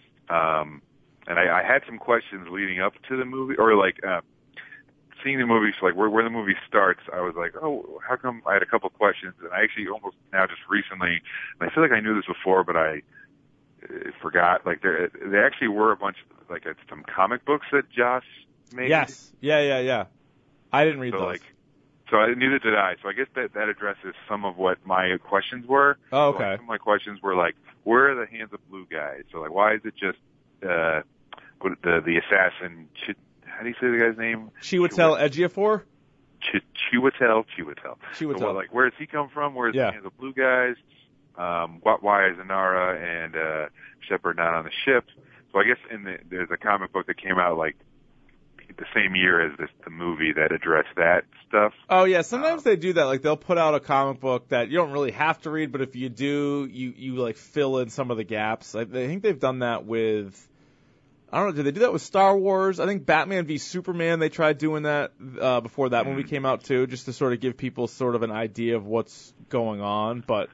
Um, and I, I had some questions leading up to the movie, or like uh, seeing the movie, so like where, where the movie starts. I was like, oh, how come? I had a couple of questions, and I actually almost now just recently, and I feel like I knew this before, but I uh, forgot. Like there, there actually were a bunch of like uh, some comic books that Josh made. Yes. Yeah. Yeah. Yeah. I didn't read so, those. Like, So I, neither did I. So I guess that, that addresses some of what my questions were. Oh, okay. So, like, some of my questions were like, where are the Hands of Blue guys? So like, why is it just uh, what, the the assassin? Ch- how do you say the guy's name? Chiwetel Ejiofor. Ch- Chiwetel. Chiwetel. Chiwetel. So, what, like, where does he come from? Where's yeah. the Hands of Blue guys? Um, what, why is Inara and uh, Shepard not on the ship? So I guess in the, there's a comic book that came out like the same year as this the movie that addressed that stuff. Oh yeah, sometimes um, they do that. Like they'll put out a comic book that you don't really have to read, but if you do, you you like fill in some of the gaps. I, I think they've done that with. I don't know. Did they do that with Star Wars? I think Batman v Superman. They tried doing that uh, before that movie came out too, just to sort of give people sort of an idea of what's going on. But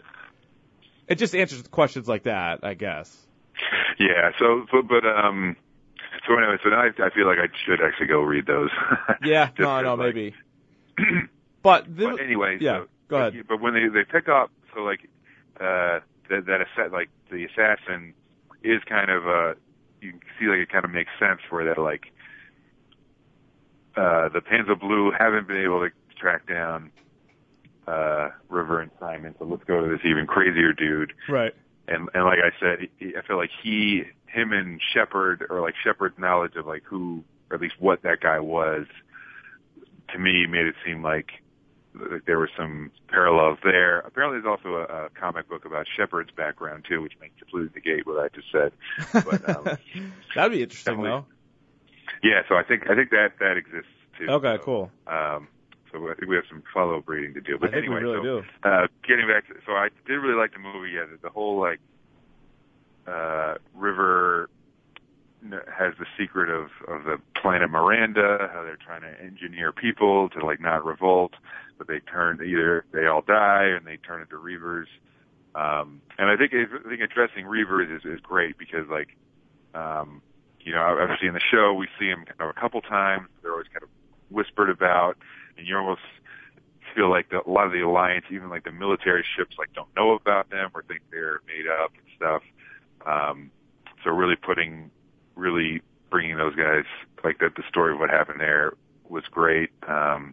it just answers questions like that, I guess. Yeah. So, so but um. So anyway, so now I, I feel like I should actually go read those. Yeah, no, I know, like, maybe. but, the, but anyway, yeah, so, go ahead. But, but when they they pick up, so like uh, that that assa- like the assassin is kind of uh, you can see like it kind of makes sense for that like uh, the Hands of Blue haven't been able to track down uh, River and Simon, so let's go to this even crazier dude. Right. And and like I said, he, I feel like he, him and Shepard, or like Shepard's knowledge of like who, or at least what that guy was, to me made it seem like, like there were some parallels there. Apparently, there's also a, a comic book about Shepard's background too, which may completely negate what I just said. But, um, that'd be interesting, though. Yeah, so I think I think that that exists too. Okay, so, cool. Um, so I think we have some follow-up reading to do. But I think anyway, we really so do. Uh, getting back to, so I did really like the movie. Yeah, the, the whole like uh, River has the secret of of the planet Miranda, how they're trying to engineer people to like not revolt, but they turn either they all die and they turn into Reavers. Um, and I think I think addressing Reavers is, is great because like um, you know obviously in the show we see them kind of a couple times. They're always kind of whispered about, and you almost feel like the, a lot of the Alliance, even like the military ships, like don't know about them or think they're made up and stuff. Um, so really putting, really bringing those guys, like the, the story of what happened there was great. Um,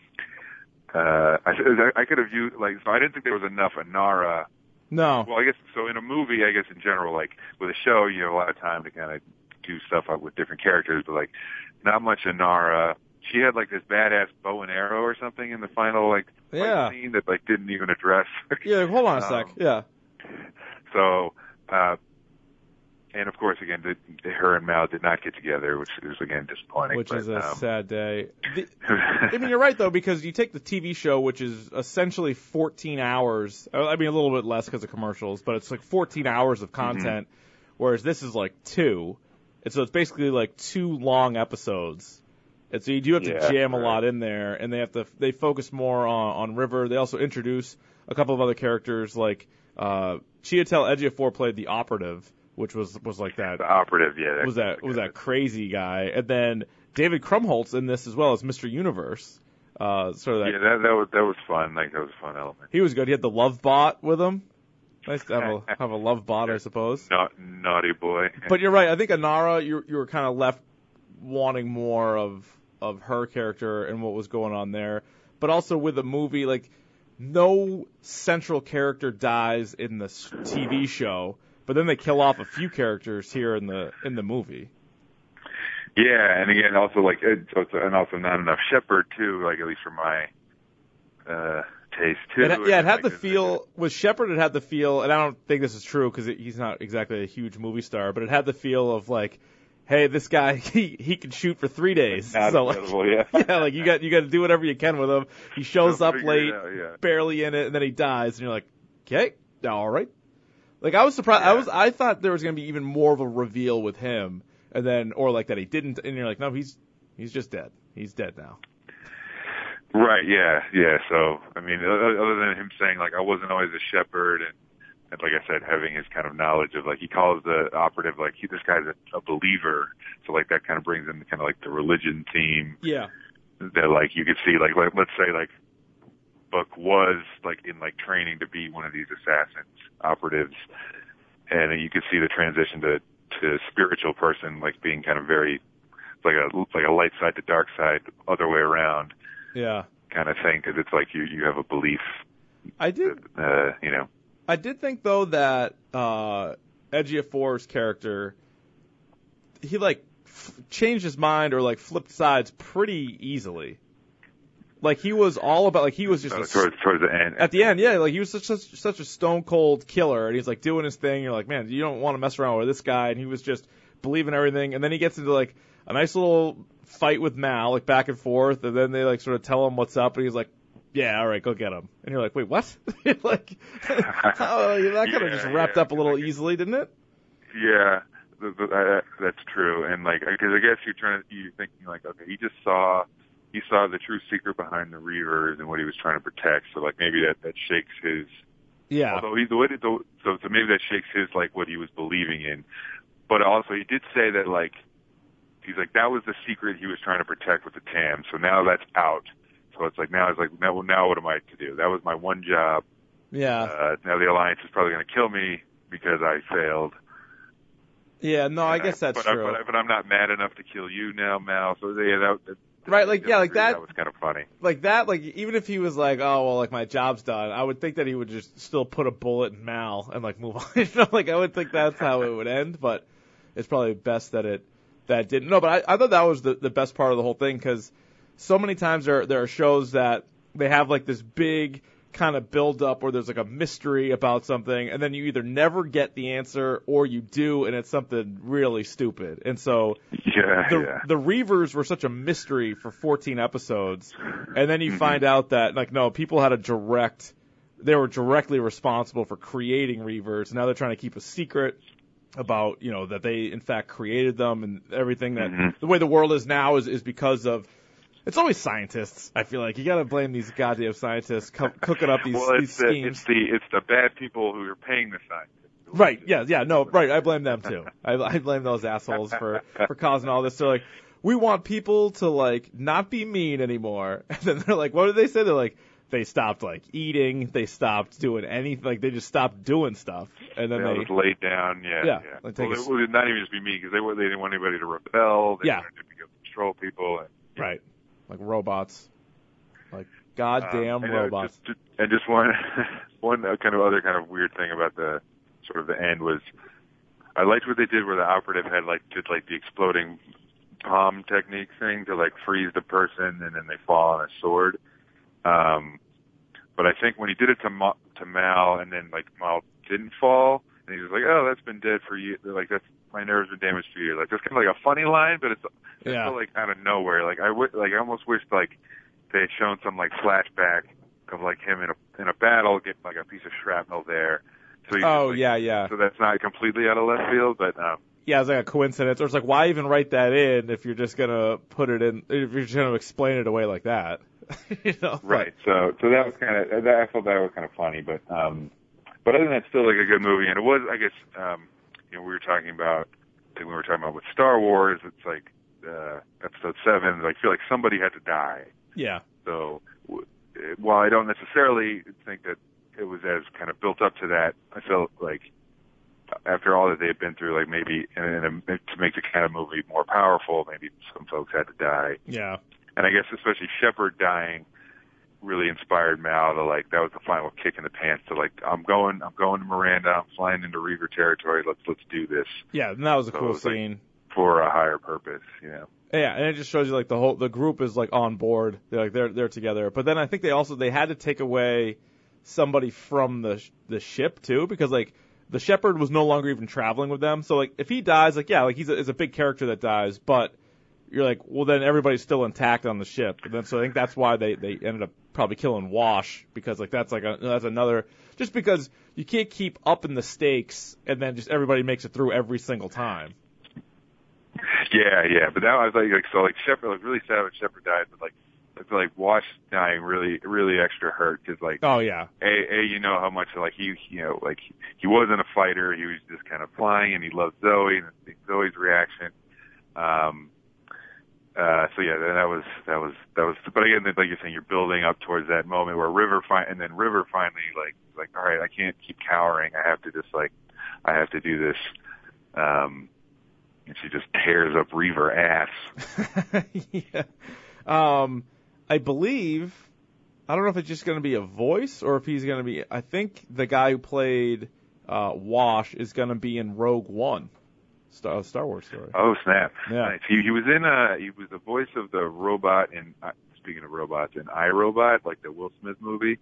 uh, I, I could have viewed, like, so I didn't think there was enough Inara. No. Well, I guess, so in a movie, I guess in general, like, with a show, you have a lot of time to kind of do stuff up with different characters, but like, not much Inara. She had like this badass bow and arrow or something in the final like yeah. scene that like didn't even address. Yeah, hold on a um, sec. Yeah. So, uh, and of course, again, the, the, her and Mal did not get together, which is again disappointing. Which but, is a um, sad day. The, I mean, you're right though, because you take the T V show, which is essentially fourteen hours. I mean, a little bit less because of commercials, but it's like fourteen hours of content, mm-hmm. whereas this is like two. And so it's basically like two long episodes. And so you do have to yeah, jam right. a lot in there, and they have to they focus more on, on River. They also introduce a couple of other characters, like uh, Chiwetel Ejiofor played the operative, which was was like that. The operative, yeah. That was that was that crazy guy, and then David Krumholtz in this as well as Mister Universe. Uh, sort of that. Yeah, that that was that was fun. Like that was a fun element. He was good. He had the Love Bot with him. Nice to have a have a love bot, I suppose. Na- naughty boy. But you're right. I think Inara, you you were kind of left wanting more of of her character and what was going on there. But also with the movie, like no central character dies in the T V show, but then they kill off a few characters here in the in the movie. Yeah, and again, also like, so it's, and also not enough Shepard too. Like at least for my uh, taste too. It, yeah, it had like, the feel with Shepard. It had the feel, and I don't think this is true because he's not exactly a huge movie star, but it had the feel of like, hey, this guy he he can shoot for three days. Not so like, yeah. yeah, like you got you got to do whatever you can with him. He shows They'll up figure late, it out, yeah. barely in it, and then he dies, and you're like, okay, all right. Like I was surprised. Yeah. I was I thought there was gonna be even more of a reveal with him, and then or like that he didn't, and you're like, no, he's he's just dead. He's dead now. Right, yeah, yeah. So, I mean, other than him saying, like, I wasn't always a shepherd, and, and like I said, having his kind of knowledge of, like, he calls the operative, like, he, this guy's a, a believer. So, like, that kind of brings in kind of, like, the religion theme. Yeah. That, like, you could see, like, like, let's say, like, Buck was, like, in, like, training to be one of these assassins, operatives. And you could see the transition to, to spiritual person, like, being kind of very, like a, like a light side to dark side, other way around. Yeah. Kind of thing, because it's like you, you have a belief. I did. Uh, you know. I did think though that uh, Ejiofor's character, he like f- changed his mind or like flipped sides pretty easily. Like he was all about like he was just uh, a, towards towards the end. at the end, yeah. Like he was such such, such a stone cold killer, and he's like doing his thing. You're like, man, you don't want to mess around with this guy, and he was just believing everything. And then he gets into like a nice little fight with Mal, like back and forth, and then they like sort of tell him what's up, and he's like, yeah, all right, go get him. And you're like, wait, what? like, oh, that kind of yeah, just wrapped yeah, up a little like, easily, didn't it? Yeah, the, the, uh, that's true. And like, because I guess you're trying to, you're thinking like, okay, he just saw, he saw the true secret behind the Reavers and what he was trying to protect. So like, maybe that that shakes his. Yeah. Although he, the way that, the, so so maybe that shakes his like what he was believing in, but also he did say that like. He's like, that was the secret he was trying to protect with the T A M. So now that's out. So it's like, now it's like, now, now what am I to do? That was my one job. Yeah. Uh, now the Alliance is probably going to kill me because I failed. Yeah, no, I guess that's but true. I, but, I, but I'm not mad enough to kill you now, Mal. So yeah, that, that right, like, yeah, like that. That was kind of funny. Like that, like, even if he was like, oh, well, like, my job's done, I would think that he would just still put a bullet in Mal and, like, move on. you know, like, I would think that's how it would end, but it's probably best that it, that didn't. No, but I, I thought that was the, the best part of the whole thing, because so many times there, there are shows that they have, like, this big kind of build up where there's like a mystery about something, and then you either never get the answer or you do, and it's something really stupid. And so yeah, the yeah. the Reavers were such a mystery for fourteen episodes, and then you Mm-hmm. find out that like no, people had a direct, they were directly responsible for creating Reavers. Now they're trying to keep a secret about, you know, that they in fact created them, and everything that Mm-hmm. the way the world is now is is because of. It's always scientists. I feel like you got to blame these goddamn scientists co- cooking up these, well, these it's the, schemes. it's the it's the bad people who are paying the scientists. Right? Yeah, yeah. No, right. I blame them too. I, I blame those assholes for for causing all this. They're like, we want people to like not be mean anymore, and then they're like, what did they say? They're like, they stopped like eating, they stopped doing anything, like they just stopped doing stuff, and then They they just laid down. Yeah, Yeah, yeah. like take well, a it would not even just be me because they were they didn't want anybody to rebel. They Yeah. wanted to be able to control people. And, right, like robots, like goddamn Um, and, uh, robots. just, just, and just one, one uh, kind of other kind of weird thing about the sort of the end was, I liked what they did where the operative had like did like the exploding palm technique thing to like freeze the person and then they fall on a sword. Um, but I think when he did it to Ma- to Mal and then like Mal didn't fall and he was like, oh, that's been dead for you. They're like, that's my nerves been damaged for you. Like that's kind of like a funny line, but it's it's Yeah. still like out of nowhere. Like I w- like I almost wished like they had shown some like flashback of like him in a in a battle, getting like a piece of shrapnel there. So he Oh just, like, yeah, yeah. So that's not completely out of left field, but um, Yeah, it's like a coincidence, or it's like, why even write that in if you're just gonna put it in, if you're just gonna explain it away like that, you know? right. So so that was kind of that, I thought that was kind of funny, but um, but other than that, still like a good movie, and it was, I guess, um, you know, we were talking about, I think we were talking about with Star Wars, it's like uh, episode seven, I feel like somebody had to die. Yeah. So w- while I don't necessarily think that it was as kind of built up to that. I felt like after all that they had been through, like maybe and, and to make the kind of movie more powerful, maybe some folks had to die. Yeah. And I guess especially Shepard dying really inspired Mal to like that was the final kick in the pants to like I'm going I'm going to Miranda, I'm flying into Reaver territory, let's let's do this. Yeah, and that was a So cool it was, like, scene. for a higher purpose, you know. Yeah, and it just shows you like the whole the group is like on board. They're like they're they're together. But then I think they also they had to take away somebody from the the ship too, because like the Shepard was no longer even traveling with them. So like if he dies, like yeah, like he's a, is a big character that dies, but you're like, well then everybody's still intact on the ship. And then so I think that's why they they ended up probably killing Wash, because like that's like a, that's another, just because you can't keep upping the stakes and then just everybody makes it through every single time. Yeah, yeah, but that was like, like so like Shepard, like really sad when Shepard died, but like I feel like Wash dying really, really extra hurt because like Oh yeah, a, a you know how much like he, you know, like he, he wasn't a fighter, he was just kind of flying, and he loved Zoe and Zoe's reaction. Um, uh, so yeah, that was that was that was. But again, like you're saying, you're building up towards that moment where River fi- and then River finally like like all right, I can't keep cowering, I have to just like I have to do this. Um, and she just tears up Reaver ass. yeah. Um, I believe, I don't know if it's just going to be a voice or if he's going to be, I think the guy who played uh, Wash is going to be in Rogue One, Star, Star Wars story. Oh, snap. Yeah. Nice. He, he was in, uh, he was the voice of the robot in, uh, speaking of robots, in iRobot, like the Will Smith movie.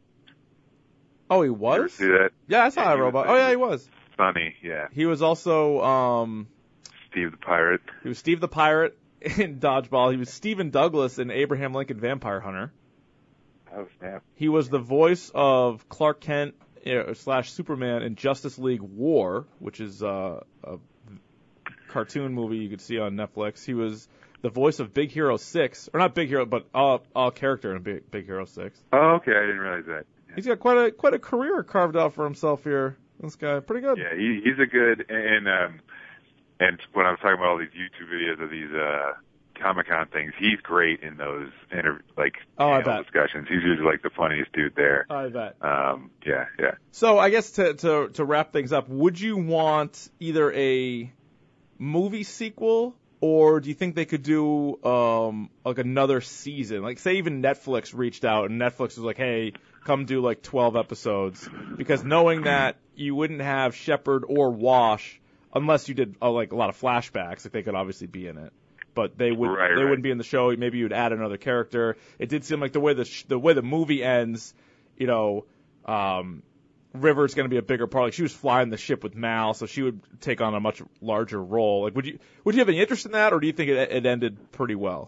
Oh, he You ever was? see that? Yeah, I saw Yeah, a he robot. was- Oh, yeah, he was. Funny, yeah. He was also, um, Steve the Pirate. he was Steve the Pirate in Dodgeball. He was Stephen Douglas in Abraham Lincoln Vampire Hunter. Oh, snap. He was the voice of Clark Kent uh, slash Superman in Justice League War, which is uh, a cartoon movie you could see on Netflix. He was the voice of Big Hero six, or not Big Hero, but a, a character in Big, Big Hero six. Oh, okay, I didn't realize that. Yeah. He's got quite a quite a career carved out for himself here. This guy, pretty good. Yeah, he, he's a good, and um, and when I was talking about all these YouTube videos of these uh, Comic-Con things, he's great in those inter- like Oh, I panel bet. discussions. He's usually like the funniest dude there. I bet. Um, yeah, yeah. So I guess to, to to wrap things up, would you want either a movie sequel, or do you think they could do um like another season? Like say even Netflix reached out and Netflix was like, hey, come do like twelve episodes, because knowing that you wouldn't have Shepard or Wash unless you did uh, like a lot of flashbacks, like they could obviously be in it. But they would Right, they right. wouldn't be in the show. Maybe you'd add another character. It did seem like the way the sh- the way the movie ends, you know, um, River's going to be a bigger part. Like she was flying the ship with Mal, so she would take on a much larger role. Like would you would you have any interest in that, or do you think it, it ended pretty well?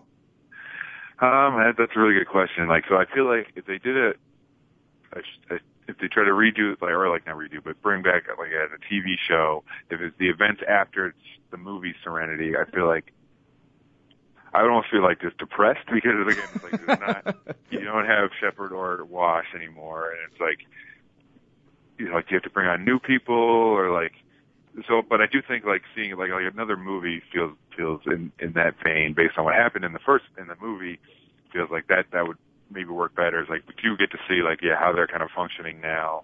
Um, that, that's a really good question. Like, so I feel like if they did it, a, a, if they try to redo it, like, or like not redo, but bring back like as a T V show, if it's the events after it's the movie Serenity, I feel like I would almost feel like just depressed because again, it's like there's not, you don't have Shepard or Wash anymore, and it's like, you know, like you have to bring on new people or like, so. But I do think like seeing like like another movie feels feels in in that vein based on what happened in the first in the movie, feels like that that would maybe work better. Is like we do get to see like yeah how they're kind of functioning now.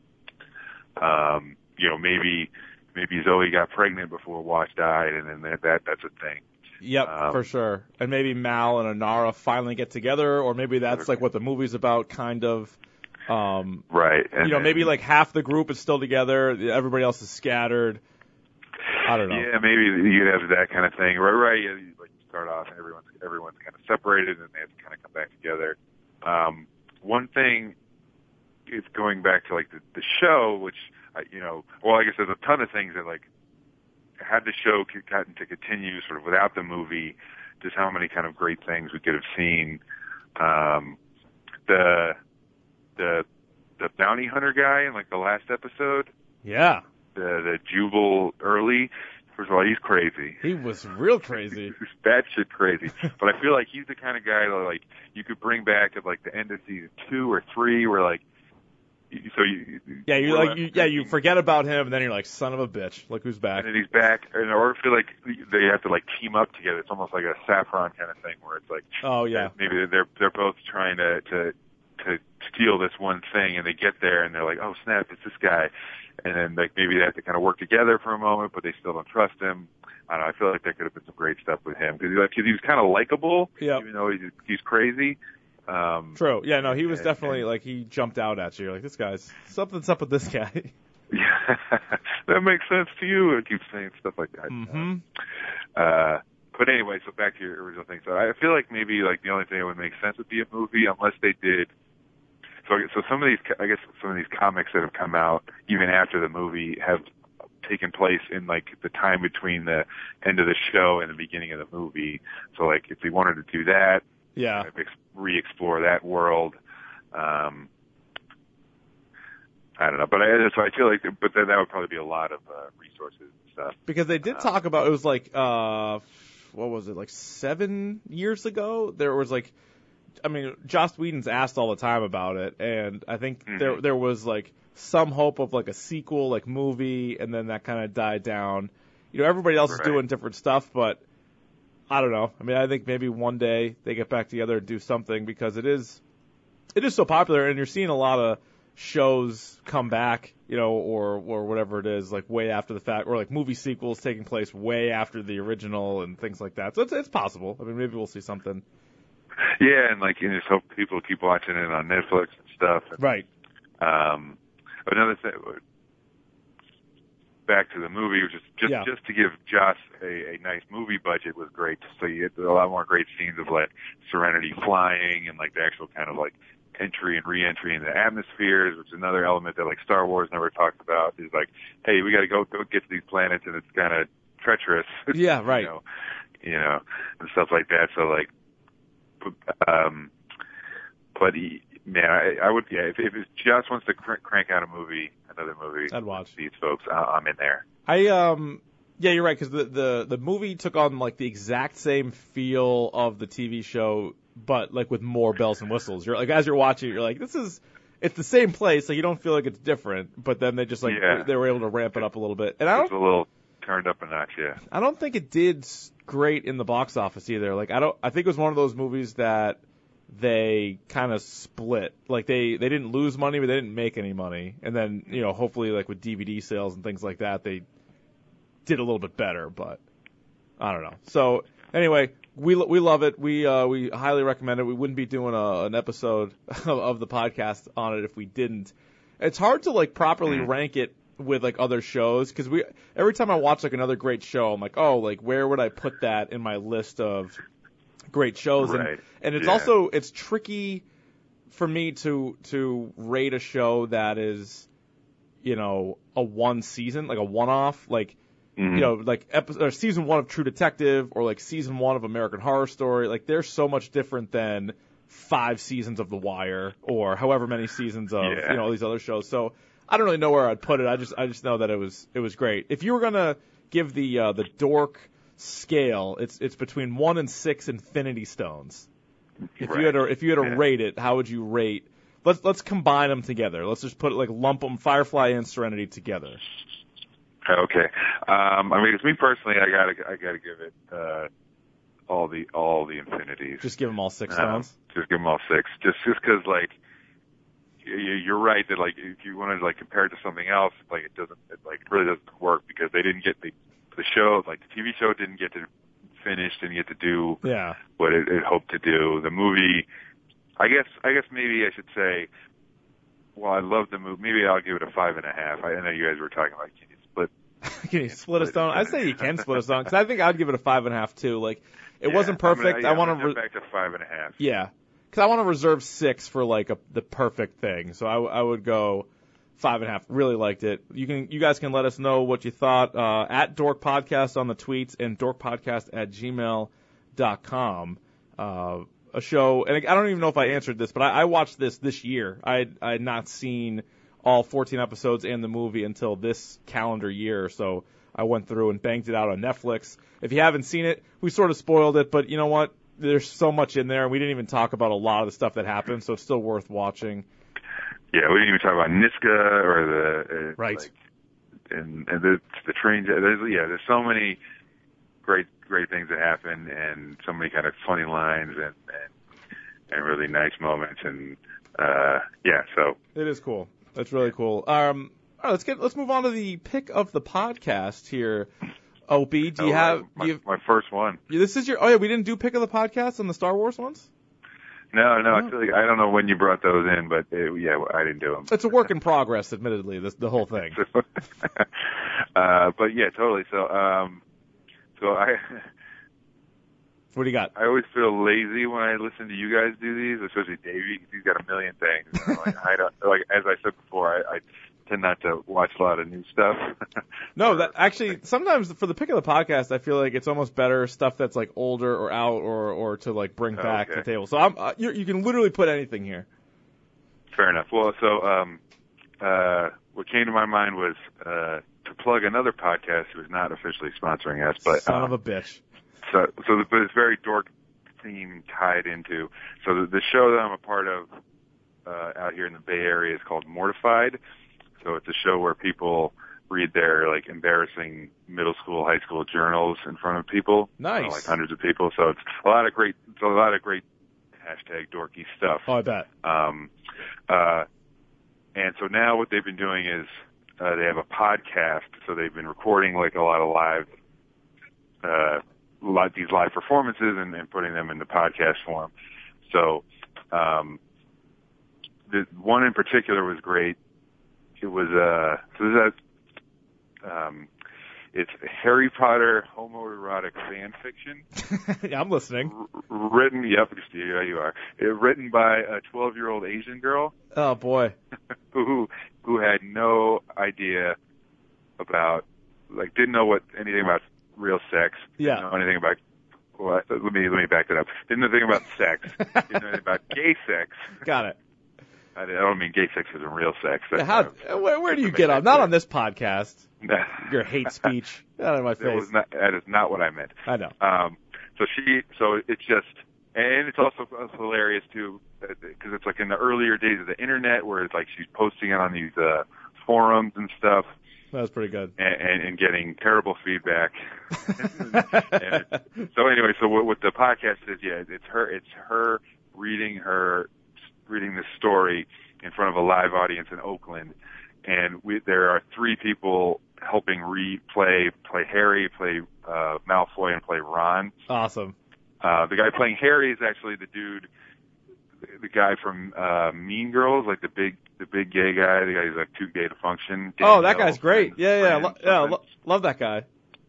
Um, you know maybe maybe Zoe got pregnant before Wash died, and then that, that that's a thing. Yep, Um, for sure. And maybe Mal and Inara finally get together, or maybe that's like what the movie's about, kind of. Um, Right. And, you know, maybe like half the group is still together, everybody else is scattered. I don't know. Yeah, maybe you'd have that kind of thing. Right, right. Yeah, you, like you start off and everyone's everyone's kind of separated, and they have to kind of come back together. Um, one thing is going back to like the, the show, which uh, you know, well, I guess there's a ton of things that like had the show gotten to continue sort of without the movie, just how many kind of great things we could have seen. Um, the the the bounty hunter guy in like the last episode, Yeah. the the Jubal Early. First of all, he's crazy. He was real crazy. He's batshit crazy. But I feel like he's the kind of guy that like you could bring back at like the end of season two or three, where like you- so you Yeah, you we're like you, yeah, you forget about him, and then you're like, son of a bitch, look who's back. and then he's back, and or feel like they have to like team up together. It's almost like a Saffron kind of thing, where it's like Oh yeah, maybe they're they're both trying to to to steal this one thing, and they get there and they're like, oh snap, it's this guy, and then like maybe they have to kind of work together for a moment, but they still don't trust him. I don't know. I feel like there could have been some great stuff with him because like, he was kind of likable, yep. even though he's he's crazy. Um, True. Yeah. No, he was and, definitely and, like he jumped out at you. You're like, this guy's something's up with this guy. Yeah, that makes sense to you. I keep saying stuff like that. Mm-hmm. Uh, but anyway, so back to your original thing. So I feel like maybe like the only thing that would make sense would be a movie, unless they did. So, so some of these, I guess, some of these comics that have come out even after the movie have taken place in like the time between the end of the show and the beginning of the movie. So like, if they wanted to do that, yeah, kind of re-explore that world. Um, I don't know, but I, so I feel like, but then that would probably be a lot of uh, resources and stuff. Because they did talk about, it was like, uh, what was it, like seven years ago? There was like, I mean, Joss Whedon's asked all the time about it, and I think mm-hmm. there there was like some hope of like a sequel, like movie, and then that kind of died down. You know, everybody else right. is doing different stuff, but I don't know. I mean, I think maybe one day they get back together and do something because it is, it is so popular, and you're seeing a lot of shows come back, you know, or or whatever it is, like way after the fact, or like movie sequels taking place way after the original and things like that. So it's it's possible. I mean, maybe we'll see something. Yeah, and like, you just hope people keep watching it on Netflix and stuff. And, right. Um, another thing, back to the movie, just just yeah. just to give Joss a, a nice movie budget was great. So you get a lot more great scenes of like Serenity flying and like the actual kind of like entry and re-entry into atmospheres, which is another element that like Star Wars never talked about. Is like, hey, we got to go go get to these planets, and it's kind of treacherous. Yeah, right. you know, you know, and stuff like that. So like, um, but he, man, I, I would, yeah, if, if it just wants to cr- crank out a movie, another movie, I'd watch these folks. I, I'm in there. I um. Yeah, you're right, because the, the, the movie took on, like, the exact same feel of the T V show, but, like, with more bells and whistles. You're like, as you're watching it, you're like, this is, it's the same place, so you don't feel like it's different, but then they just, like, yeah. they were able to ramp it up a little bit. And I don't, it's a little turned up a notch, yeah. I don't think it did great in the box office either. Like, I don't, I think it was one of those movies that they kind of split. Like, they, they didn't lose money, but they didn't make any money. And then, you know, hopefully, like, with D V D sales and things like that, they did a little bit better, but I don't know. So anyway, we we love it. We uh, we highly recommend it. We wouldn't be doing a, an episode of, of the podcast on it if we didn't. It's hard to like properly rank it with like other shows because we every time I watch like another great show, I'm like, oh, like where would I put that in my list of great shows? Right. And and it's yeah. also it's tricky for me to to rate a show that is, you know, a one season, like a one off, like. Mm-hmm. You know, like episode, or season one of True Detective or like season one of American Horror Story. Like, they're so much different than five seasons of The Wire or however many seasons of yeah. you know these other shows. So I don't really know where I'd put it. I just I just know that it was it was great. If you were gonna give the uh, the dork scale, it's it's between one and six Infinity Stones. If right. you had to if you had to yeah. rate it, how would you rate? Let's let's combine them together. Let's just put it like lump them, Firefly and Serenity together. Okay. Um, I mean, it's me personally. I gotta, I gotta give it uh, all the, all the infinities. Just give them all six um, stones. Just give them all six. Just, just because, like, you're right that, like, if you wanted to like compare it to something else, like, it doesn't, it, like, it really doesn't work because they didn't get the, the show, like, the T V show didn't get to finish, didn't get to do yeah. what it, it hoped to do. The movie, I guess, I guess maybe I should say, well, I love the movie. Maybe I'll give it a five and a half. I know you guys were talking about can you split. Can you split a stone? I say you can split a stone because I think I'd give it a five and a half too. Like, it yeah, wasn't perfect. I'm gonna, yeah, I want to re- back to five and a half. Yeah, because I want to reserve six for like a, the perfect thing. So I, w- I would go five and a half. Really liked it. You can you guys can let us know what you thought uh, at Dork Podcast on the tweets and dorkpodcast at gmail dot com. Uh, a show, and I don't even know if I answered this, but I, I watched this this year. I I had not seen all fourteen episodes and the movie until this calendar year, so I went through and banged it out on Netflix. If you haven't seen it, we sort of spoiled it, but you know what? There's so much in there, and we didn't even talk about a lot of the stuff that happened, so it's still worth watching. Yeah, we didn't even talk about Niska or the uh, right, like, and and the the train. There's, yeah, there's so many great great things that happen, and so many kind of funny lines, and, and and really nice moments. And uh, yeah, so it is cool. That's really cool. Um, all right, let's get let's move on to the pick of the podcast here. Opie, do you oh, have my, do you have, my first one? This is your. Oh yeah, we didn't do pick of the podcast on the Star Wars ones. No, no, Oh. I feel like I don't know when you brought those in, but it, yeah, I didn't do them. It's a work in progress, admittedly. This the whole thing. uh, but yeah, totally. So, um, so I. What do you got? I always feel lazy when I listen to you guys do these, especially Davey, because he's got a million things. And I'm like, I don't, like as I said before, I, I tend not to watch a lot of new stuff. No, that actually sometimes for the pick of the podcast, I feel like it's almost better stuff that's like older or out or or to like bring Oh, back okay. to the table. So I'm uh, you you can literally put anything here. Fair enough. Well, so um, uh, what came to my mind was uh, to plug another podcast who is not officially sponsoring us, but Son um, of a bitch. So, so the, but it's very dork theme tied into. So the, the show that I'm a part of uh, out here in the Bay Area is called Mortified. So it's a show where people read their like embarrassing middle school, high school journals in front of people, Nice. you know, like hundreds of people. So it's a lot of great, it's a lot of great hashtag dorky stuff. Oh, I bet. Um, uh, and so now what they've been doing is uh, they have a podcast. So they've been recording like a lot of live. Uh, Like these live performances and, and putting them in the podcast form. So, um, the one in particular was great. It was, uh, so this is, um, it's Harry Potter homoerotic fan fiction. Yeah, I'm listening. R- written, yep, yeah, you are. It, written by a twelve year old Asian girl Oh boy. who, who had no idea about, like, didn't know what, anything about real sex. Yeah. Didn't know anything about, well, let me, let me back that up. Didn't know anything about sex. Didn't know anything about gay sex. Got it. I don't mean gay sex isn't real sex. That's How? not- Where, where do you to get make on? that Not clear. on this podcast. Your hate speech. Get out of my That face. was not, that is not what I meant. I know. Um, so she, so it's just, and it's also hilarious too, because it's like in the earlier days of the internet where it's like she's posting it on these, uh, forums and stuff. That was pretty good. And, and, and getting terrible feedback. and it, so anyway, so what, what the podcast is, yeah, it's her, it's her reading her, reading this story in front of a live audience in Oakland. And we, there are three people helping replay, play Harry, play, uh, Malfoy, and play Ron. Awesome. Uh, the guy playing Harry is actually the dude, the guy from, uh, Mean Girls, like the big, the big gay guy, the guy who's like too gay to function. Oh, that Daniel, guy's great. friend- Yeah, yeah, friend lo- yeah. something. Lo- love that guy.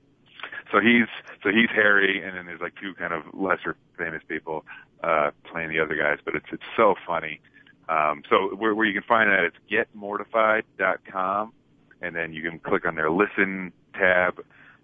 So he's so he's Harry, and then there's like two kind of lesser famous people uh, playing the other guys. But it's it's so funny. Um, so where, where you can find that, it's get mortified dot com, and then you can click on their listen tab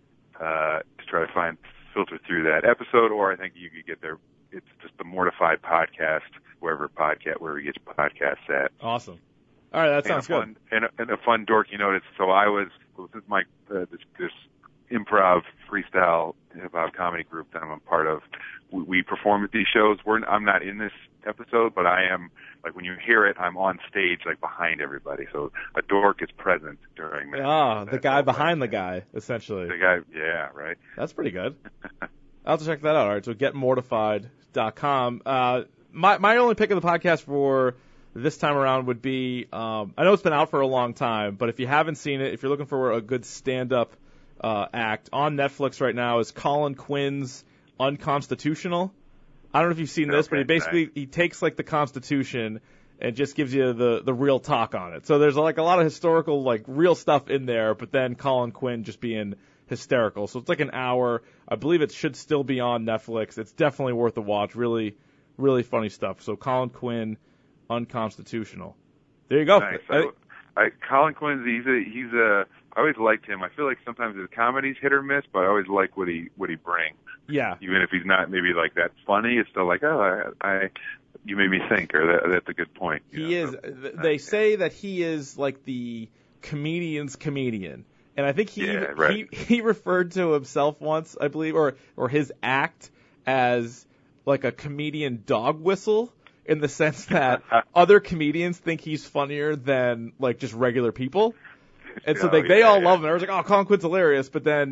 uh, to try to find filter through that episode. Or I think you could get their it's just the Mortified podcast wherever podcast wherever you get your podcasts at. Awesome. All right, that sounds and a good. fun, and, a, and a fun dorky notice. So I was this is my uh, this this improv freestyle hip hop comedy group that I'm a part of. We, we perform at these shows. We're I'm not in this episode, but I am. Like when you hear it, I'm on stage, like behind everybody. So a dork is present during that. Ah, the that guy moment. behind the guy, essentially. The guy, yeah, right. That's pretty good. I'll have to check that out. All right, so get mortified dot com. Uh, my my only pick of the podcast for this time around would be, um, I know it's been out for a long time, but if you haven't seen it, if you're looking for a good stand-up uh, act, on Netflix right now is Colin Quinn's Unconstitutional. I don't know if you've seen this, Okay, but he basically nice. he takes like the Constitution and just gives you the the real talk on it. So there's like a lot of historical, like real stuff in there, but then Colin Quinn just being hysterical. So it's like an hour. I believe it should still be on Netflix. It's definitely worth a watch. Really, really funny stuff. So Colin Quinn, Unconstitutional. There you go. Nice. I- I, I, Colin Quinn's he's a he's a. I always liked him. I feel like sometimes his comedy's hit or miss, but I always like what he what he brings. yeah. Even if he's not maybe like that funny, it's still like, oh, I, I you made me think, or that, that's a good point. you He know, is. so- th- They say that he is like the comedian's comedian, and I think he Yeah, even- right. he he referred to himself once, I believe, or or his act as like a comedian dog whistle, in the sense that other comedians think he's funnier than like just regular people, and so Oh, they they yeah, all yeah. love him. Everyone's like, oh, Colin Quinn's hilarious, but then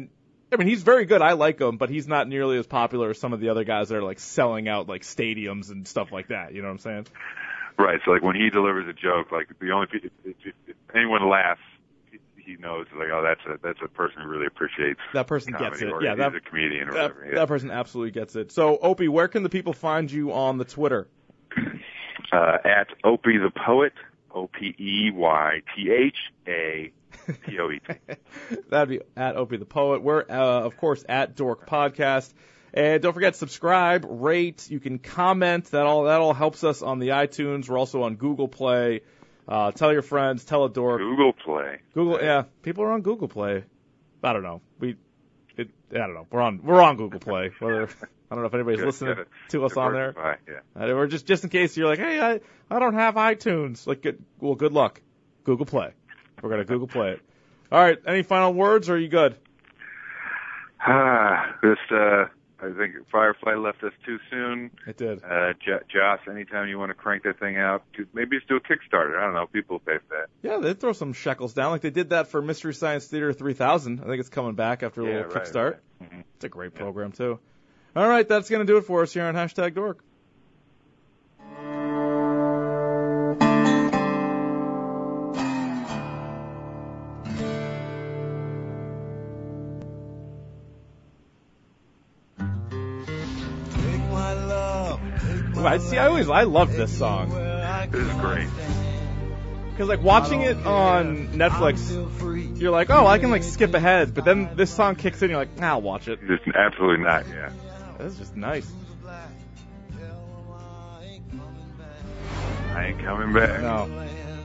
I mean, he's very good. I like him, but he's not nearly as popular as some of the other guys that are like selling out like stadiums and stuff like that. You know what I'm saying? Right. So like when he delivers a joke, like the only if, if, if anyone laughs, he knows like, oh, that's a that's a person who really appreciates that person comedy, gets it. Or yeah, he's that, a comedian or that, whatever. Yeah. That person absolutely gets it. So Opie, where can the people find you on the Twitter? Uh, at Opie the Poet, O P E Y T H A P O E T. That'd be at Opie the Poet. We're, uh, of course, at Dork Podcast. And don't forget, subscribe, rate. You can comment. That all that all helps us on the iTunes. We're also on Google Play. Uh, tell your friends. Tell a dork. Google Play. Google, yeah. People are on Google Play. I don't know. We, it, I don't know. We're on we're on Google Play. Whether I don't know if anybody's Good, listening good. to us on there. Yeah. Uh, or just just in case you're like, hey, I I don't have iTunes. Like, good, well, good luck. Google Play. We're gonna Google Play it. All right. Any final words, or are you good? Ah, this. Uh, I think Firefly left us too soon. It did. Uh, J- Joss, anytime you want to crank that thing out, maybe just do a Kickstarter. I don't know. People pay for that. Yeah, they throw some shekels down, like they did that for Mystery Science Theater three thousand. I think it's coming back after a Yeah, little right, kickstart. right. Mm-hmm. It's a great Yeah. program too. All right, that's gonna do it for us here on Hashtag Dork. I see. I always I love this song. This is great. Because like watching it on Netflix, you're like, oh, I can like skip ahead, but then this song kicks in, you're like, nah, I'll watch it. Just absolutely not. Yeah. That's just nice. I ain't coming back. No.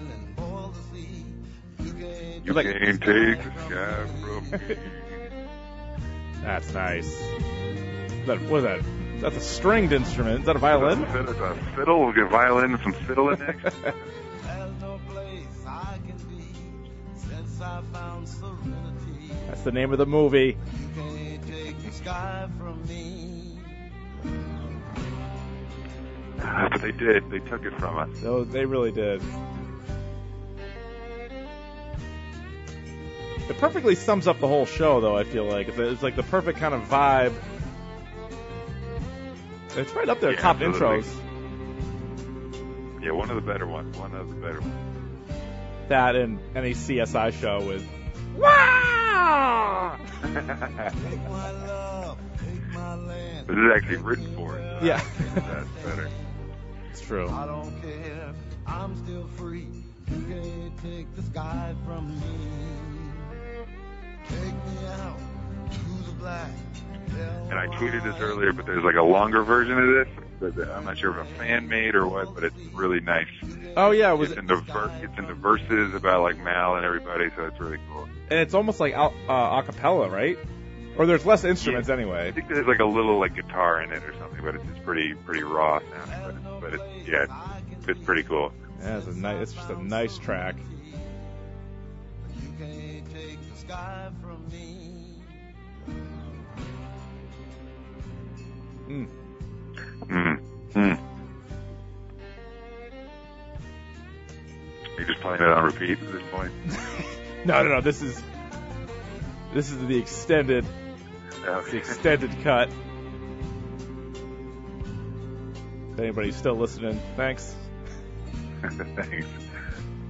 You like- can't take the sky from me. That's nice. That what is that? That's a stringed instrument. Is that a violin? It's a fiddle. We'll get violin and some fiddle in next. That's the name of the movie. That's what they did. They took it from us. So they really did. It perfectly sums up the whole show, though. I feel like it's, it's like the perfect kind of vibe. It's right up there, Yeah, top absolutely. intros. Yeah, one of the better ones. One of the better ones. That and any C S I show with. Wow! This is actually written for it. So Yeah. That's better. It's true. I don't care, I'm still free. You can't take the sky from me. Take me out to the black. And I tweeted this earlier, but there's like a longer version of this that I'm not sure if a fan made or what, but it's really nice. Oh yeah, was It's it? in the ver- it's in the verses about like Mal and everybody, so it's really cool. And it's almost like al- uh, a cappella, right? Or there's less instruments I anyway. think there's like a little like guitar in it or something, but it's, it's pretty pretty raw sounding. But, but it's yeah, it's, it's pretty cool. Yeah, it's a nice. It's just a nice track. You can't take the sky from me. Mm. Mm. Mm. You're just playing it on repeat at this point. No, no, no. This is this is the extended, the Okay. extended cut. If anybody's still listening, thanks. Thanks.